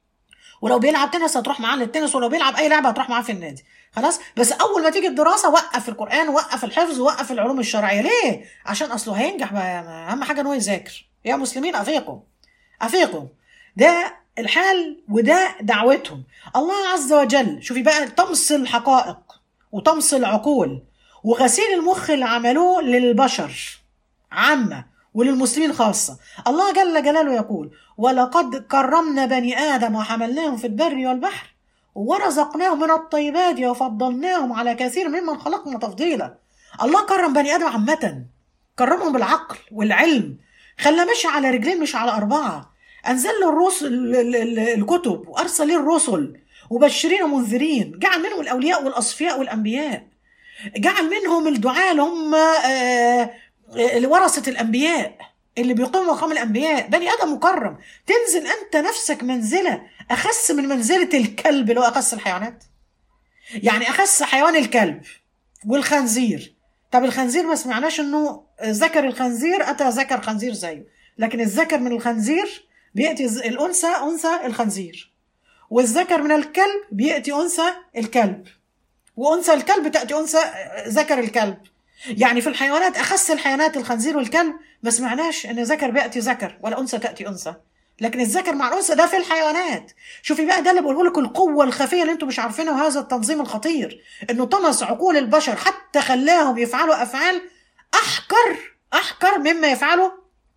ولو بيلعب تنس هتروح معاه للتنس، ولو بيلعب اي لعبه هتروح معاه في النادي. خلاص، بس اول ما تيجي الدراسه وقف القران ووقف الحفظ ووقف العلوم الشرعيه. ليه؟ عشان اصله هينجح بقى. اهم حاجه ان هو يذاكر. يا مسلمين افيقوا افيقوا، ده الحال وده دعوتهم. الله عز وجل شوفي بقى طمس الحقائق وطمس العقول وغسيل المخ اللي عملوه للبشر عامه وللمسلمين خاصة. الله جل جلاله يقول: ولقد كرمنا بني آدم وحملناهم في البر والبحر ورزقناهم من الطيبات وفضلناهم على كثير ممن خلقنا تفضيلا. الله كرم بني آدم عامة، كرمهم بالعقل والعلم، خلى مشي على رجلين مش على أربعة، أنزل له الرسل الكتب وأرسل له الرسل وبشرين ومنذرين، جعل منهم الأولياء والأصفياء والأنبياء، جعل منهم الدعاء اللي هم آه اللي ورثة الأنبياء اللي بيقيموا مقام الأنبياء. بني آدم مكرم. تنزل أنت نفسك منزلة أخس من منزلة الكلب اللي هو أخس الحيوانات، يعني أخس حيوان الكلب والخنزير. طب الخنزير ما سمعناش أنه ذكر الخنزير أتى ذكر خنزير زيه، لكن الذكر من الخنزير بيأتي الأنثى أنثى الخنزير، والذكر من الكلب بيأتي أنثى الكلب، وأنثى الكلب تأتي أنثى ذكر الكلب. يعني في الحيوانات أخس الحيوانات الخنزير والكلب، ما سمعناش ان ذكر بيأتي ذكر ولا انثى تأتي انثى، لكن الذكر مع الانثى ده في الحيوانات. شوفي بقى ده اللي بقوله لك، القوه الخفيه اللي انتم مش عارفينها، وهذا التنظيم الخطير انه طمس عقول البشر حتى خلاهم يفعلوا افعال احقر احقر مما يفعله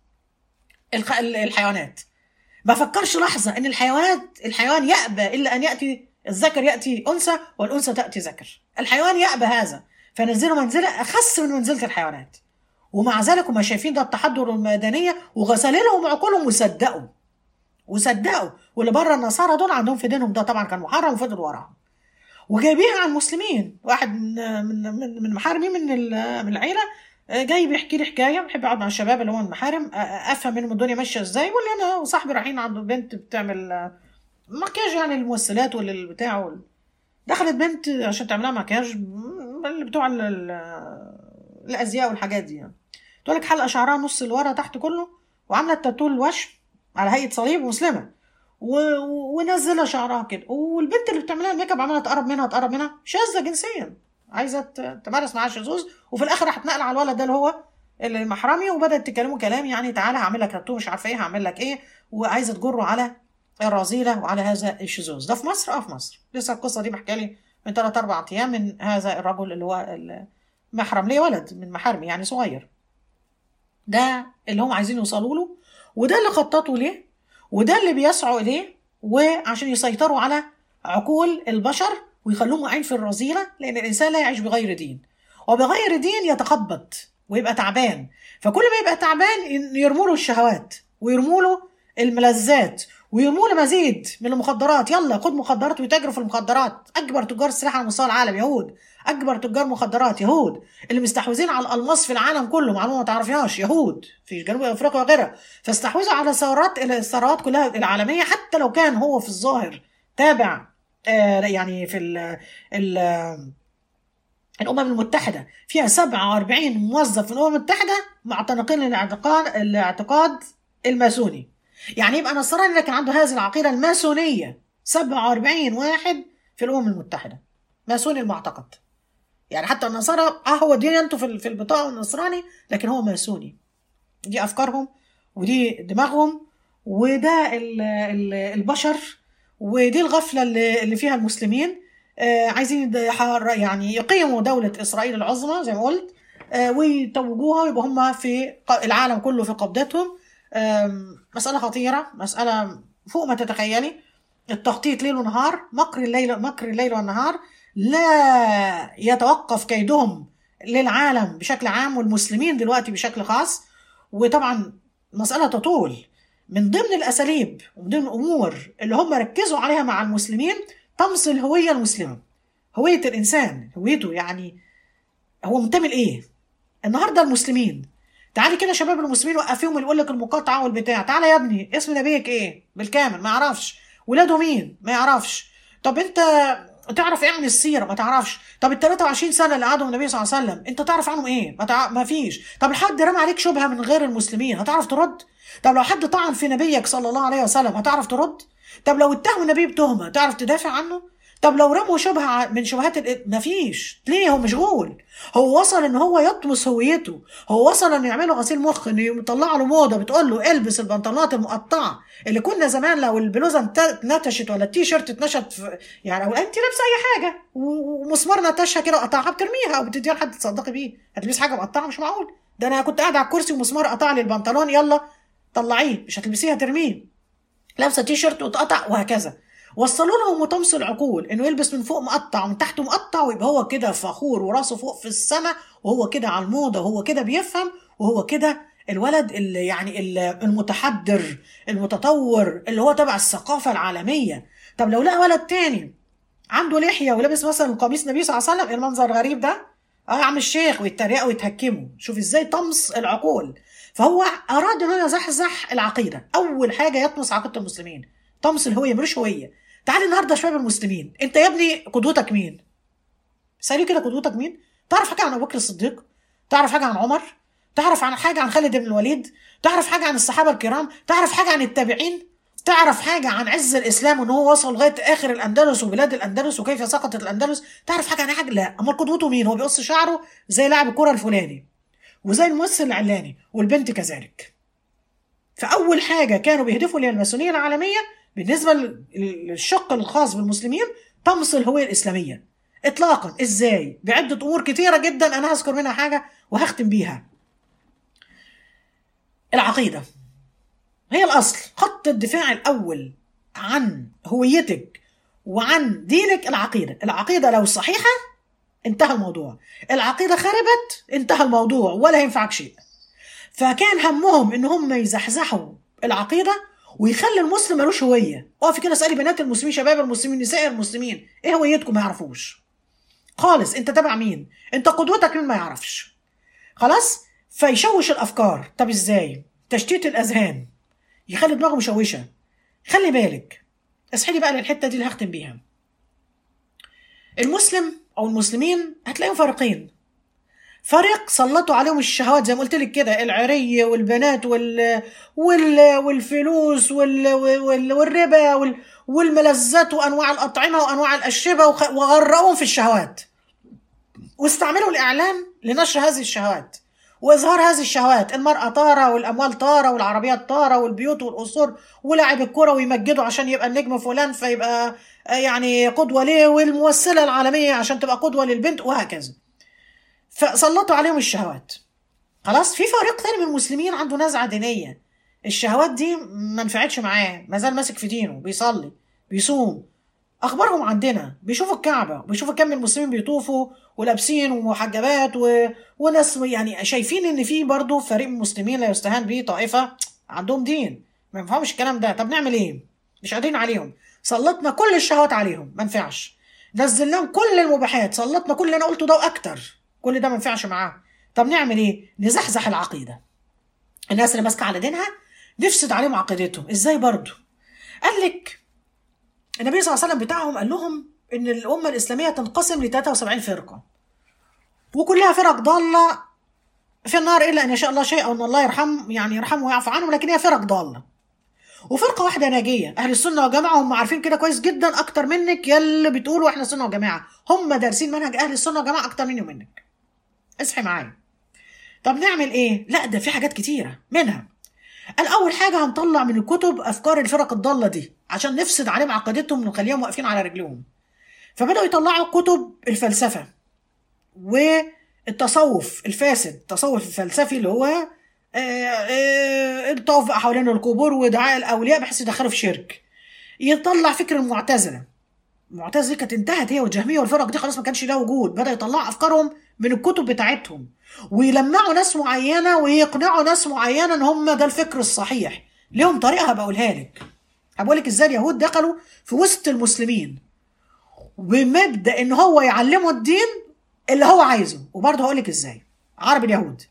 الحيوانات. ما فكرش لحظه ان الحيوانات الحيوان يأبى الا ان يأتي الذكر يأتي انثى والانثى تأتي ذكر. الحيوان يأبى هذا، فنزلوا منزله اخس من منزله الحيوانات، ومع ذلك هم شايفين ده التحضر المدنيه وغسل لهم عقولهم وصدقوا وصدقوا. واللي بره النصارى دول عندهم في دينهم ده طبعا كان محرم وفضلوا وراهم وجايبيها على المسلمين. واحد من من من محارمي من من العيله جاي بيحكي لي حكايه، بحب اقعد مع الشباب اللي هم المحارم افهم منهم الدنيا ماشيه ازاي. واللي انا وصاحبي رايحين عند بنت بتعمل مكياج يعني الممثلات والبتاع وال... دخلت بنت عشان تعملها مكياج، م- اللي بتوع ال- ال- الازياء والحاجات دي يعني. تقول لك حلقه شعرها نص لورا تحت كله، وعامله تاتو الوش على هيئه صليب مسلمه، و... و- ونزلها شعرها كده، والبنت اللي بتعملها الميك اب عماله تقرب منها تقرب منها، شاذه جنسيا، عايزه ت- تمارس معاها شذوذ. وفي الاخر راحت نقل على الولد ده اللي هو المحرمي، وبدات تكلمه كلام يعني تعالى هعمل لك تاتو مش عارفه ايه هعمل لك ايه، وعايزه تجره على الرذيله وعلى هذا الشذوذ. ده في مصر؟ اه في مصر. لسه القصه دي بحكي لي من ثلاث اربع ايام من هذا الرجل اللي هو المحرم ليه ولد من محارمي يعني صغير. ده اللي هم عايزين يوصلوا له، وده اللي خططوا ليه، وده اللي بيسعوا اليه، وعشان يسيطروا على عقول البشر ويخلوهم واقعين في الرذيله، لان الانسان لا يعيش بغير دين، وبغير دين يتخبط ويبقى تعبان. فكل ما يبقى تعبان يرموا له الشهوات، ويرموا له الملذات، ويرموا له مزيد من المخدرات. يلا خد مخدرات ويتاجروا في المخدرات. اكبر تجار السلاح على مستوى العالم يهود، اكبر تجار مخدرات يهود، اللي مستحوذين على الالماس في العالم كله، معلومه ما تعرفيهاش، يهود في جنوب افريقيا وغيرها. فاستحوذوا على ثروات الثروات كلها العالميه، حتى لو كان هو في الظاهر تابع آه يعني في ال ال الامم المتحده فيها سبعة وأربعين موظف في الامم المتحده معتنقين الاعتقاد الاعتقاد الماسوني. يعني يبقى نصراني لكن عنده هذه العقيده الماسونيه، سبعة وأربعين واحد في الامم المتحده ماسوني المعتقد. يعني حتى النصارى اه هو دين انتوا في في البطاقه النصراني، لكن هو ماسوني. دي افكارهم ودي دماغهم، وده ال ال البشر، ودي الغفله اللي اللي فيها المسلمين. آه عايزين يعني يقيموا دوله اسرائيل العظمى زي ما قلت، آه ويتوجوها ويبقى هم في العالم كله في قبضتهم. آه مساله خطيره، مساله فوق ما تتخيلي. التخطيط ليل ونهار، مكر الليل مكر الليل والنهار، لا يتوقف كيدهم للعالم بشكل عام والمسلمين دلوقتي بشكل خاص. وطبعا مسألة تطول. من ضمن الأساليب ومن ضمن الأمور اللي هم ركزوا عليها مع المسلمين طمس الهوية المسلمة، هوية الإنسان، هويته يعني هو منتمي لإيه. النهاردة المسلمين، تعالي كده شباب المسلمين وقفيهم اللي يقول لك المقاطعة والبتاع، تعالى يا ابني اسم نبيك إيه بالكامل ما يعرفش، ولاده مين ما يعرفش. طب أنت تعرف ايه عن السيره؟ ما تعرفش. طب ال ثلاثة وعشرين سنه اللي قعدهم النبي صلى الله عليه وسلم انت تعرف عنهم ايه؟ ما, تع... ما فيش. طب حد رمى عليك شبهه من غير المسلمين هتعرف ترد؟ طب لو حد طعن في نبيك صلى الله عليه وسلم هتعرف ترد؟ طب لو اتهموا النبي بتهمه تعرف تدافع عنه؟ طب لو رموا شبهه من شبهات ال... ما فيش. ليه؟ هو مشغول. هو وصل ان هو يطمس هويته، هو وصل ان يعملوا غسيل مخ، انه يطلع له موضه بتقول له البس البنطلونات المقطعه اللي كنا زمان لو البلوزه اتنتشت ولا التي شيرت اتنشت في يعني، او انت لابسه اي حاجه ومسمار نتشها كده وقطعها بترميها او بتديها لحد تصدقي بيه، هتلبسي حاجه مقطعه؟ مش معقول. ده انا كنت قاعده على الكرسي ومسمار قطع لي البنطلون، يلا طلعيه، مش هتلبسيه هترميه. لابسه تي شيرت واتقطع وهكذا. وصلوا لهم وطمس العقول انه يلبس من فوق مقطع ومن تحته مقطع ويبقى هو كده فخور وراسه فوق في السماء، وهو كده على الموضه وهو كده بيفهم وهو كده الولد اللي يعني المتحضر المتطور اللي هو تبع الثقافه العالميه. طب لو لقى ولد تاني عنده لحيه ولابس مثلا قميص النبي صلى الله عليه وسلم، ايه المنظر الغريب ده؟ اه يا عم الشيخ، ويتريقوا ويتهكموا. شوف ازاي طمس العقول. فهو اراد انه يزحزح العقيده. اول حاجه يطمس عقيده المسلمين، طمس الهويه، ملوش هويه. تعالي النهارده شباب المسلمين، انت يا ابني قدوتك مين؟ سألي كده قدوتك مين؟ تعرف حاجه عن ابو بكر الصديق؟ تعرف حاجه عن عمر؟ تعرف عن حاجه عن خالد بن الوليد؟ تعرف حاجه عن الصحابه الكرام؟ تعرف حاجه عن التابعين؟ تعرف حاجه عن عز الاسلام وان هو وصل لغايه اخر الاندلس وبلاد الاندلس وكيف سقطت الاندلس؟ تعرف حاجه عن حاجه؟ لا. امال قدوته مين؟ هو بيقص شعره زي لاعب الكره الفلاني وزي الممثل العلاني والبنت كذلك. فاول حاجه كانوا بيهدفوا للماسونيه العالميه بالنسبه للشق الخاص بالمسلمين طمس الهويه الاسلاميه اطلاقا. ازاي؟ بعده امور كتيره جدا، انا هذكر منها حاجه وهختم بيها. العقيده هي الاصل، خط الدفاع الاول عن هويتك وعن دينك العقيده. العقيده لو صحيحه انتهى الموضوع، العقيده خربت انتهى الموضوع ولا ينفعك شيء. فكان همهم ان هم يزحزحوا العقيده ويخلي المسلم ملوش هويه. اقفي كده اسالي بنات المسلمين، شباب المسلمين، نساء المسلمين، ايه هويتكم؟ ما يعرفوش خالص. انت تبع مين؟ انت قدوتك مين؟ ما يعرفش خلاص. فيشوش الافكار. طب ازاي؟ تشتيت الاذهان، يخلي دماغه مشوشه. خلي بالك اسحلي بقى للحته دي اللي هختم بيها. المسلم او المسلمين هتلاقيهم فريقين. فريق سلطوا عليهم الشهوات زي ما قلت لك كده، العري والبنات وال... وال... والفلوس وال... وال... والربا وال... والملذات وانواع الاطعمه وانواع الاشربه وخ... وغرقوهم في الشهوات، واستعملوا الاعلام لنشر هذه الشهوات واظهار هذه الشهوات. المراه طاره والاموال طاره والعربيات طاره والبيوت والقصور ولاعب الكره ويمجدوا عشان يبقى النجم فلان فيبقى يعني قدوه ليه، والممثله العالميه عشان تبقى قدوه للبنت، وهكذا. فسلطوا عليهم الشهوات. خلاص في فريق ثاني من المسلمين عنده نزعه دينيه، الشهوات دي ما نفعتش معاه، ما زال ماسك في دينه، بيصلي بيصوم. اخبارهم عندنا بيشوفوا الكعبه، بيشوفوا كم من المسلمين بيطوفوا ولابسين ومحجبات و... وناس يعني شايفين ان في برضه فريق من المسلمين لا يستهان به، طائفه عندهم دين ما ينفعهمش الكلام ده. طب نعمل ايه؟ مش قادرين عليهم، سلطنا كل الشهوات عليهم ما نفعش، نزلناهم كل المباحات، سلطنا كل اللي انا قلته ده واكتر، كل ده ما ينفعش معاه. طب نعمل ايه؟ نزحزح العقيده. الناس اللي ماسكه على دينها نفسد عليهم عقيدتهم. ازاي برضه؟ قال لك النبي صلى الله عليه وسلم بتاعهم قال لهم ان الامه الاسلاميه تنقسم ل ثلاثة وسبعين فرقه، وكلها فرق ضاله في النار الا ان يشاء الله شيء، او ان الله يرحم يعني يرحمه ويعفو عنهم، لكن هي فرق ضاله. وفرقه واحده ناجيه، اهل السنه والجماعه، هم عارفين كده كويس جدا اكتر منك يا اللي بتقولوا احنا سنه وجماعه، هم دارسين منهج اهل السنه والجماعه اكتر مني ومنك. اصحي معايا. طب نعمل ايه؟ لا ده في حاجات كتيره منها. قال اول حاجه هنطلع من الكتب افكار الفرق الضاله دي عشان نفسد عليهم عقيدتهم ونخليهم واقفين على رجلهم. فبداوا يطلعوا كتب الفلسفه والتصوف الفاسد، التصوف الفلسفي اللي هو الطواف بقى حوالين القبور ودعاء الاولياء بحيث يدخلوا في شرك. يطلع فكر المعتزله، المعتزله كانت انتهت هي والجهميه والفرق دي خلاص ما كانش لها وجود، بدا يطلعوا افكارهم من الكتب بتاعتهم ويلمعوا ناس معينه ويقنعوا ناس معينه ان هم ده الفكر الصحيح. ليهم طريقه هبقولها لك، هبقول لك ازاي اليهود دخلوا في وسط المسلمين بمبدا ان هو يعلموا الدين اللي هو عايزه، وبرضه هقول لك ازاي عرب اليهود.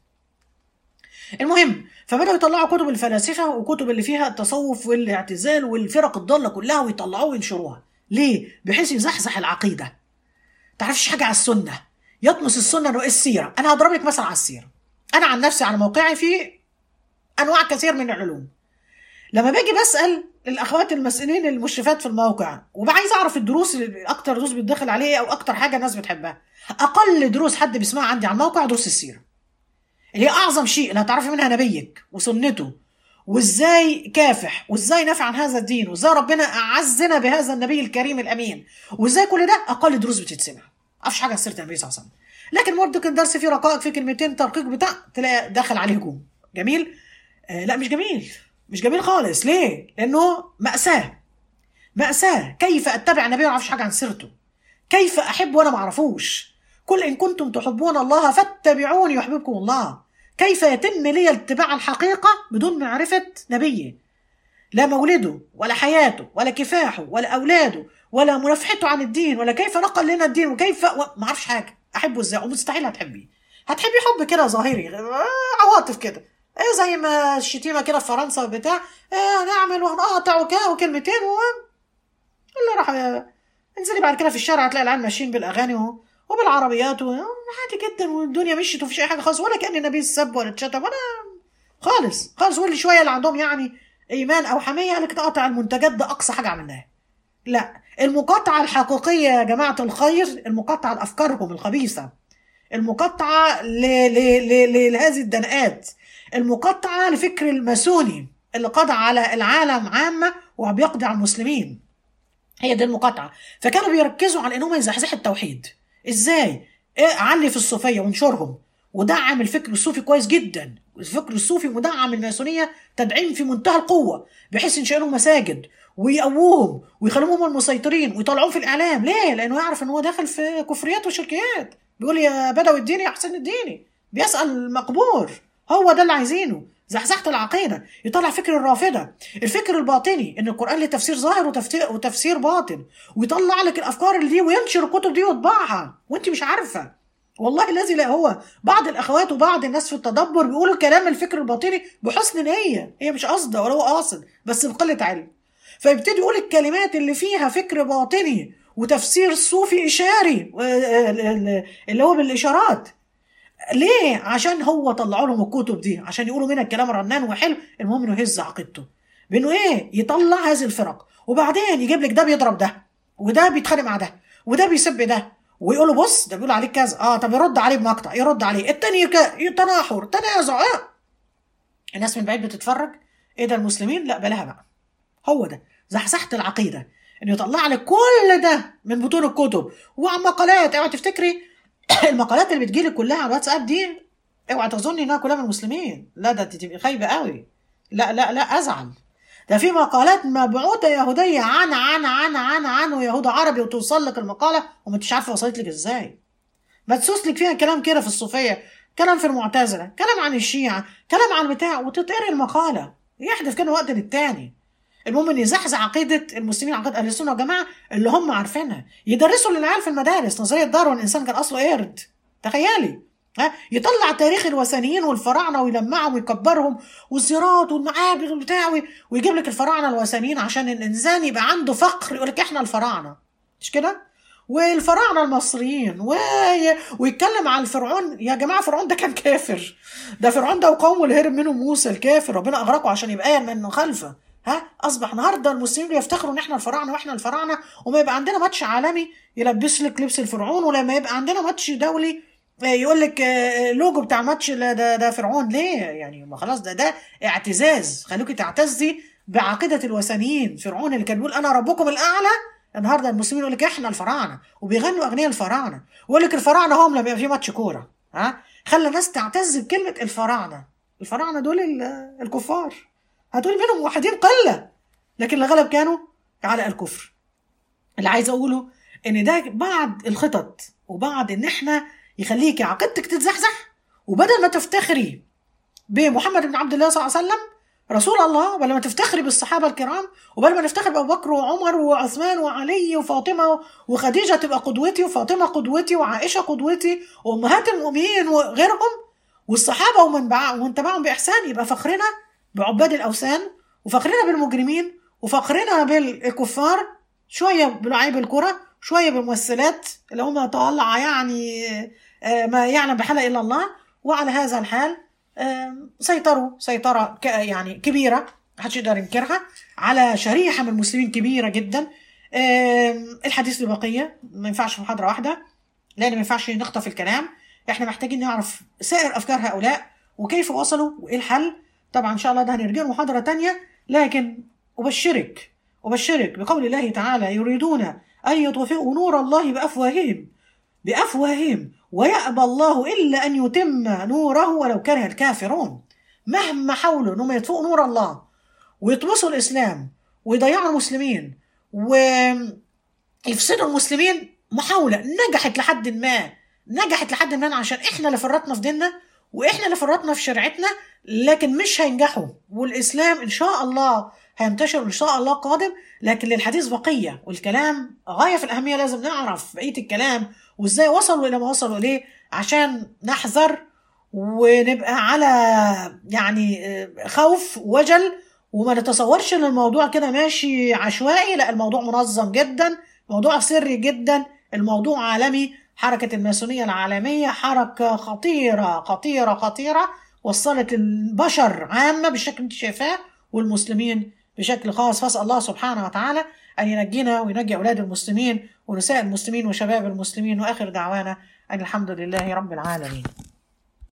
المهم فبداوا يطلعوا كتب الفلاسفه وكتب اللي فيها التصوف والاعتزال والفرق الضاله كلها ويطلعوها وينشروها. ليه؟ بحيث يزحزح العقيده. تعرفش حاجه على السنه، يطمس السنه انه السيره. انا هضرب لك مثلا على السيره. انا عن نفسي على موقعي في انواع كثير من العلوم، لما باجي بسال الاخوات المسؤولين المشرفات في الموقع وعايز اعرف الدروس اللي اكتر دروس بتدخل عليه او اكتر حاجه الناس بتحبها، اقل دروس حد بيسمعها عندي على الموقع دروس السيره، اللي هي اعظم شيء اللي هتعرفي منها نبيك وسنته وازاي كافح وازاي نافع عن هذا الدين وازاي ربنا اعزنا بهذا النبي الكريم الامين وازاي كل ده اقل دروس بتتسمع. معرفش حاجه عن سيره النبي صلى الله عليه وسلم، لكن برضه كان درس فيه رقائق في كلمتين ترقيق بتاع تلاقي دخل عليه هجوم. جميل؟ آه لا مش جميل، مش جميل خالص. ليه؟ لانه مأساة مأساة. كيف اتبع النبي وما اعرفش حاجه عن سيرته؟ كيف احب وانا ما اعرفوش؟ قل ان كنتم تحبون الله فاتبعوني يحببكم الله. كيف يتم لي اتباع الحقيقه بدون معرفه نبيه؟ لا مولده ولا حياته ولا كفاحه ولا اولاده ولا منافحته عن الدين ولا كيف نقل لنا الدين وكيف و... ما اعرفش حاجه. احبه ازاي؟ ومستحيل هتحبيه. هتحبي حب كده ظاهري عواطف كده، ايه زي ما الشتيمه كده في فرنسا وبتاع، ايه هنعمل وهنقاطع وكده وكلمتين و اللي راح انزلي بعد كده في الشارع هتلاقي العيال ماشيين بالاغاني و... وبالعربيات وعادي جدا والدنيا مشيت ومفيش اي حاجه خالص، ولا كان النبي السب ولا اتشتم ولا خالص خالص. واللي شويه اللي عندهم يعني ايمان او حميه قالك تقطع المنتجات ده اقصى حاجه عملناها. لا، المقاطعه الحقيقيه يا جماعه الخير المقاطعه لافكارهم الخبيثه، المقاطعه ل... ل... ل... لهذه الدناءات، المقاطعه لفكر الماسوني اللي قضى على العالم عامه وبيقضي على المسلمين. هي دي المقاطعه. فكانوا بيركزوا على انهم يزحزحوا التوحيد. ازاي؟ إيه؟ علي في الصوفيه وانشرهم ودعم الفكر الصوفي كويس جدا. الفكر الصوفي مدعم الماسونيه تدعيم في منتهى القوه بحيث ينشئوا لهم مساجد ويقووهم ويخلوهم هم المسيطرين ويطلعوهم في الاعلام. ليه؟ لانه يعرف ان هو داخل في كفريات وشركيات. بيقول يا بدوي الديني يا حسين الديني، بيسال المقبور. هو ده اللي عايزينه، زحزحت العقيده. يطلع فكر الرافضه، الفكر الباطني ان القران له تفسير ظاهر وتفسير وتفسير باطن، ويطلع لك الافكار اللي دي وينشر الكتب دي ويطبعها وانت مش عارفه. والله الذي لا هو بعض الاخوات وبعض الناس في التدبر بيقولوا كلام الفكر الباطني بحسن نيه، هي مش قصده ولا هو قاصد بس بقله علم. فيبتدي يقول الكلمات اللي فيها فكر باطني وتفسير صوفي إشاري اللي هو بالإشارات. ليه؟ عشان هو طلعوا لهم الكتب دي عشان يقولوا منها الكلام رنان وحلو. المهم انه يهز عقيدته بانه ايه؟ يطلع هذه الفرق، وبعدين يجيب لك ده بيضرب ده، وده بيتخانق مع ده، وده بيسب ده، ويقول له بص ده بيقول عليك كذا، اه طب يرد عليه بمقطع، يرد عليه التاني تناحر تنازع. اه الناس من بعيد بتتفرج، ايه ده المسلمين؟ لا بلاها بقى. هو ده زحزحت العقيده، انه يطلع لك كل ده من بطون الكتب وعن مقالات. اوعى تفتكري المقالات اللي بتجيلك كلها على الواتساب دي اوعى تظني انها كلها من المسلمين، لا ده تبقي خايبه قوي. لا لا لا ازعل. ده في مقالات مبعوثه يهوديه عن عن عن عن عن ويهود عربي، وتوصل لك المقاله وما انتش عارفه وصلت لك ازاي. مدسوس لك فيها كلام كده في الصوفيه، كلام في المعتزله، كلام عن الشيعه، كلام عن البتاع، وتتقري المقاله يحدث كده وقت للتاني. المهم ان يزحزح عقيده المسلمين، عقيده اهل السنه والجماعه اللي هم عارفينها، يدرسوا للعيال في المدارس نظريه داروين الانسان كان اصله قرد. تخيلي، ها يطلع تاريخ الوثنيين والفراعنه ويلمعهم ويكبرهم والزيارات والمعابد والبتاع، ويجيب لك الفراعنه الوثنيين عشان الانسان يبقى عنده فقر، يقول لك احنا الفراعنه، مش كده؟ والفراعنه المصريين و... ويتكلم عن الفرعون. يا جماعه فرعون ده كان كافر، ده فرعون ده وقومه اللي هرب منهم موسى الكافر، ربنا اغرقه عشان يبقى ايه من خلفه. ها اصبح النهارده المسلمين بيفتخروا ان احنا الفراعنه واحنا الفراعنه، وما يبقى عندنا ماتش عالمي يلبس لك لبس الفرعون، ولما يبقى عندنا ماتش دولي يقول لك اللوجو بتاع الماتش ده ده فرعون. ليه يعني؟ ما خلاص ده ده اعتزاز. خلوكي تعتزي بعقيده الوثنيين. فرعون اللي كان بيقول انا ربكم الاعلى، النهارده المسلمين يقول لك احنا الفراعنه، وبيغنوا اغنيه الفراعنه، ويقول لك الفراعنه هم لما يبقى في ماتش كوره. ها خلى الناس تعتز بكلمه الفراعنه. الفراعنه دول الكفار، هتقول منهم واحدين قله، لكن اللي غلب كانوا على الكفر. اللي عايز اقوله ان ده بعض الخطط، وبعض ان احنا يخليكي عقيدتك تتزحزح، وبدل ما تفتخري بمحمد بن عبد الله صلى الله عليه وسلم رسول الله، ولا ما تفتخري بالصحابه الكرام، وبل ما نفتخر بابو بكر وعمر وعثمان وعلي وفاطمه وخديجه تبقى قدوتي، وفاطمه قدوتي، وعائشه قدوتي، وامهات المؤمنين وغيرهم، والصحابه ومن ومن تبعهم باحسان، يبقى فخرنا بعباد الاوثان، وفخرنا بالمجرمين، وفخرنا بالكفار، شويه بلعيب الكره، شويه بالممثلات اللي هم طالعه يعني ما يعلم بحالها الا الله. وعلى هذا الحال سيطروا سيطره يعني كبيره محدش يقدر ينكرها على شريحه من المسلمين كبيره جدا. الحديث ببقيه ما ينفعش في محاضره واحده، لان ما ينفعش نخطف الكلام. احنا محتاجين نعرف سائر افكار هؤلاء وكيف وصلوا وايه الحل. طبعا ان شاء الله ده هنرجع محاضره تانية، لكن ابشرك ابشرك بقول الله تعالى يريدون ان يطفئوا نور الله بافواههم بافواههم ويأبى الله الا ان يتم نوره ولو كره الكافرون. مهما حاولوا انهم يطفئوا نور الله ويطمسوا الاسلام ويضيعوا المسلمين ويفسدوا المسلمين، محاوله نجحت لحد ما نجحت لحد ما عشان احنا اللي فرطنا في ديننا واحنا اللي فرطنا في شريعتنا، لكن مش هينجحوا. والاسلام ان شاء الله هينتشر ان شاء الله قادم، لكن للحديث بقيه، والكلام غايه في الاهميه. لازم نعرف بقيه الكلام وازاي وصلوا الى ما وصلوا اليه عشان نحذر ونبقى على يعني خوف وجل، وما نتصورش ان الموضوع كده ماشي عشوائي. لا، الموضوع منظم جدا، موضوع سري جدا، الموضوع عالمي. حركة الماسونية العالمية حركة خطيرة خطيرة خطيرة، وصلت البشر عامة بالشكل انت شايفاه، والمسلمين بشكل خاص. فاسأل الله سبحانه وتعالى أن ينجينا وينجي أولاد المسلمين ونساء المسلمين وشباب المسلمين، وآخر دعوانا أن الحمد لله رب العالمين.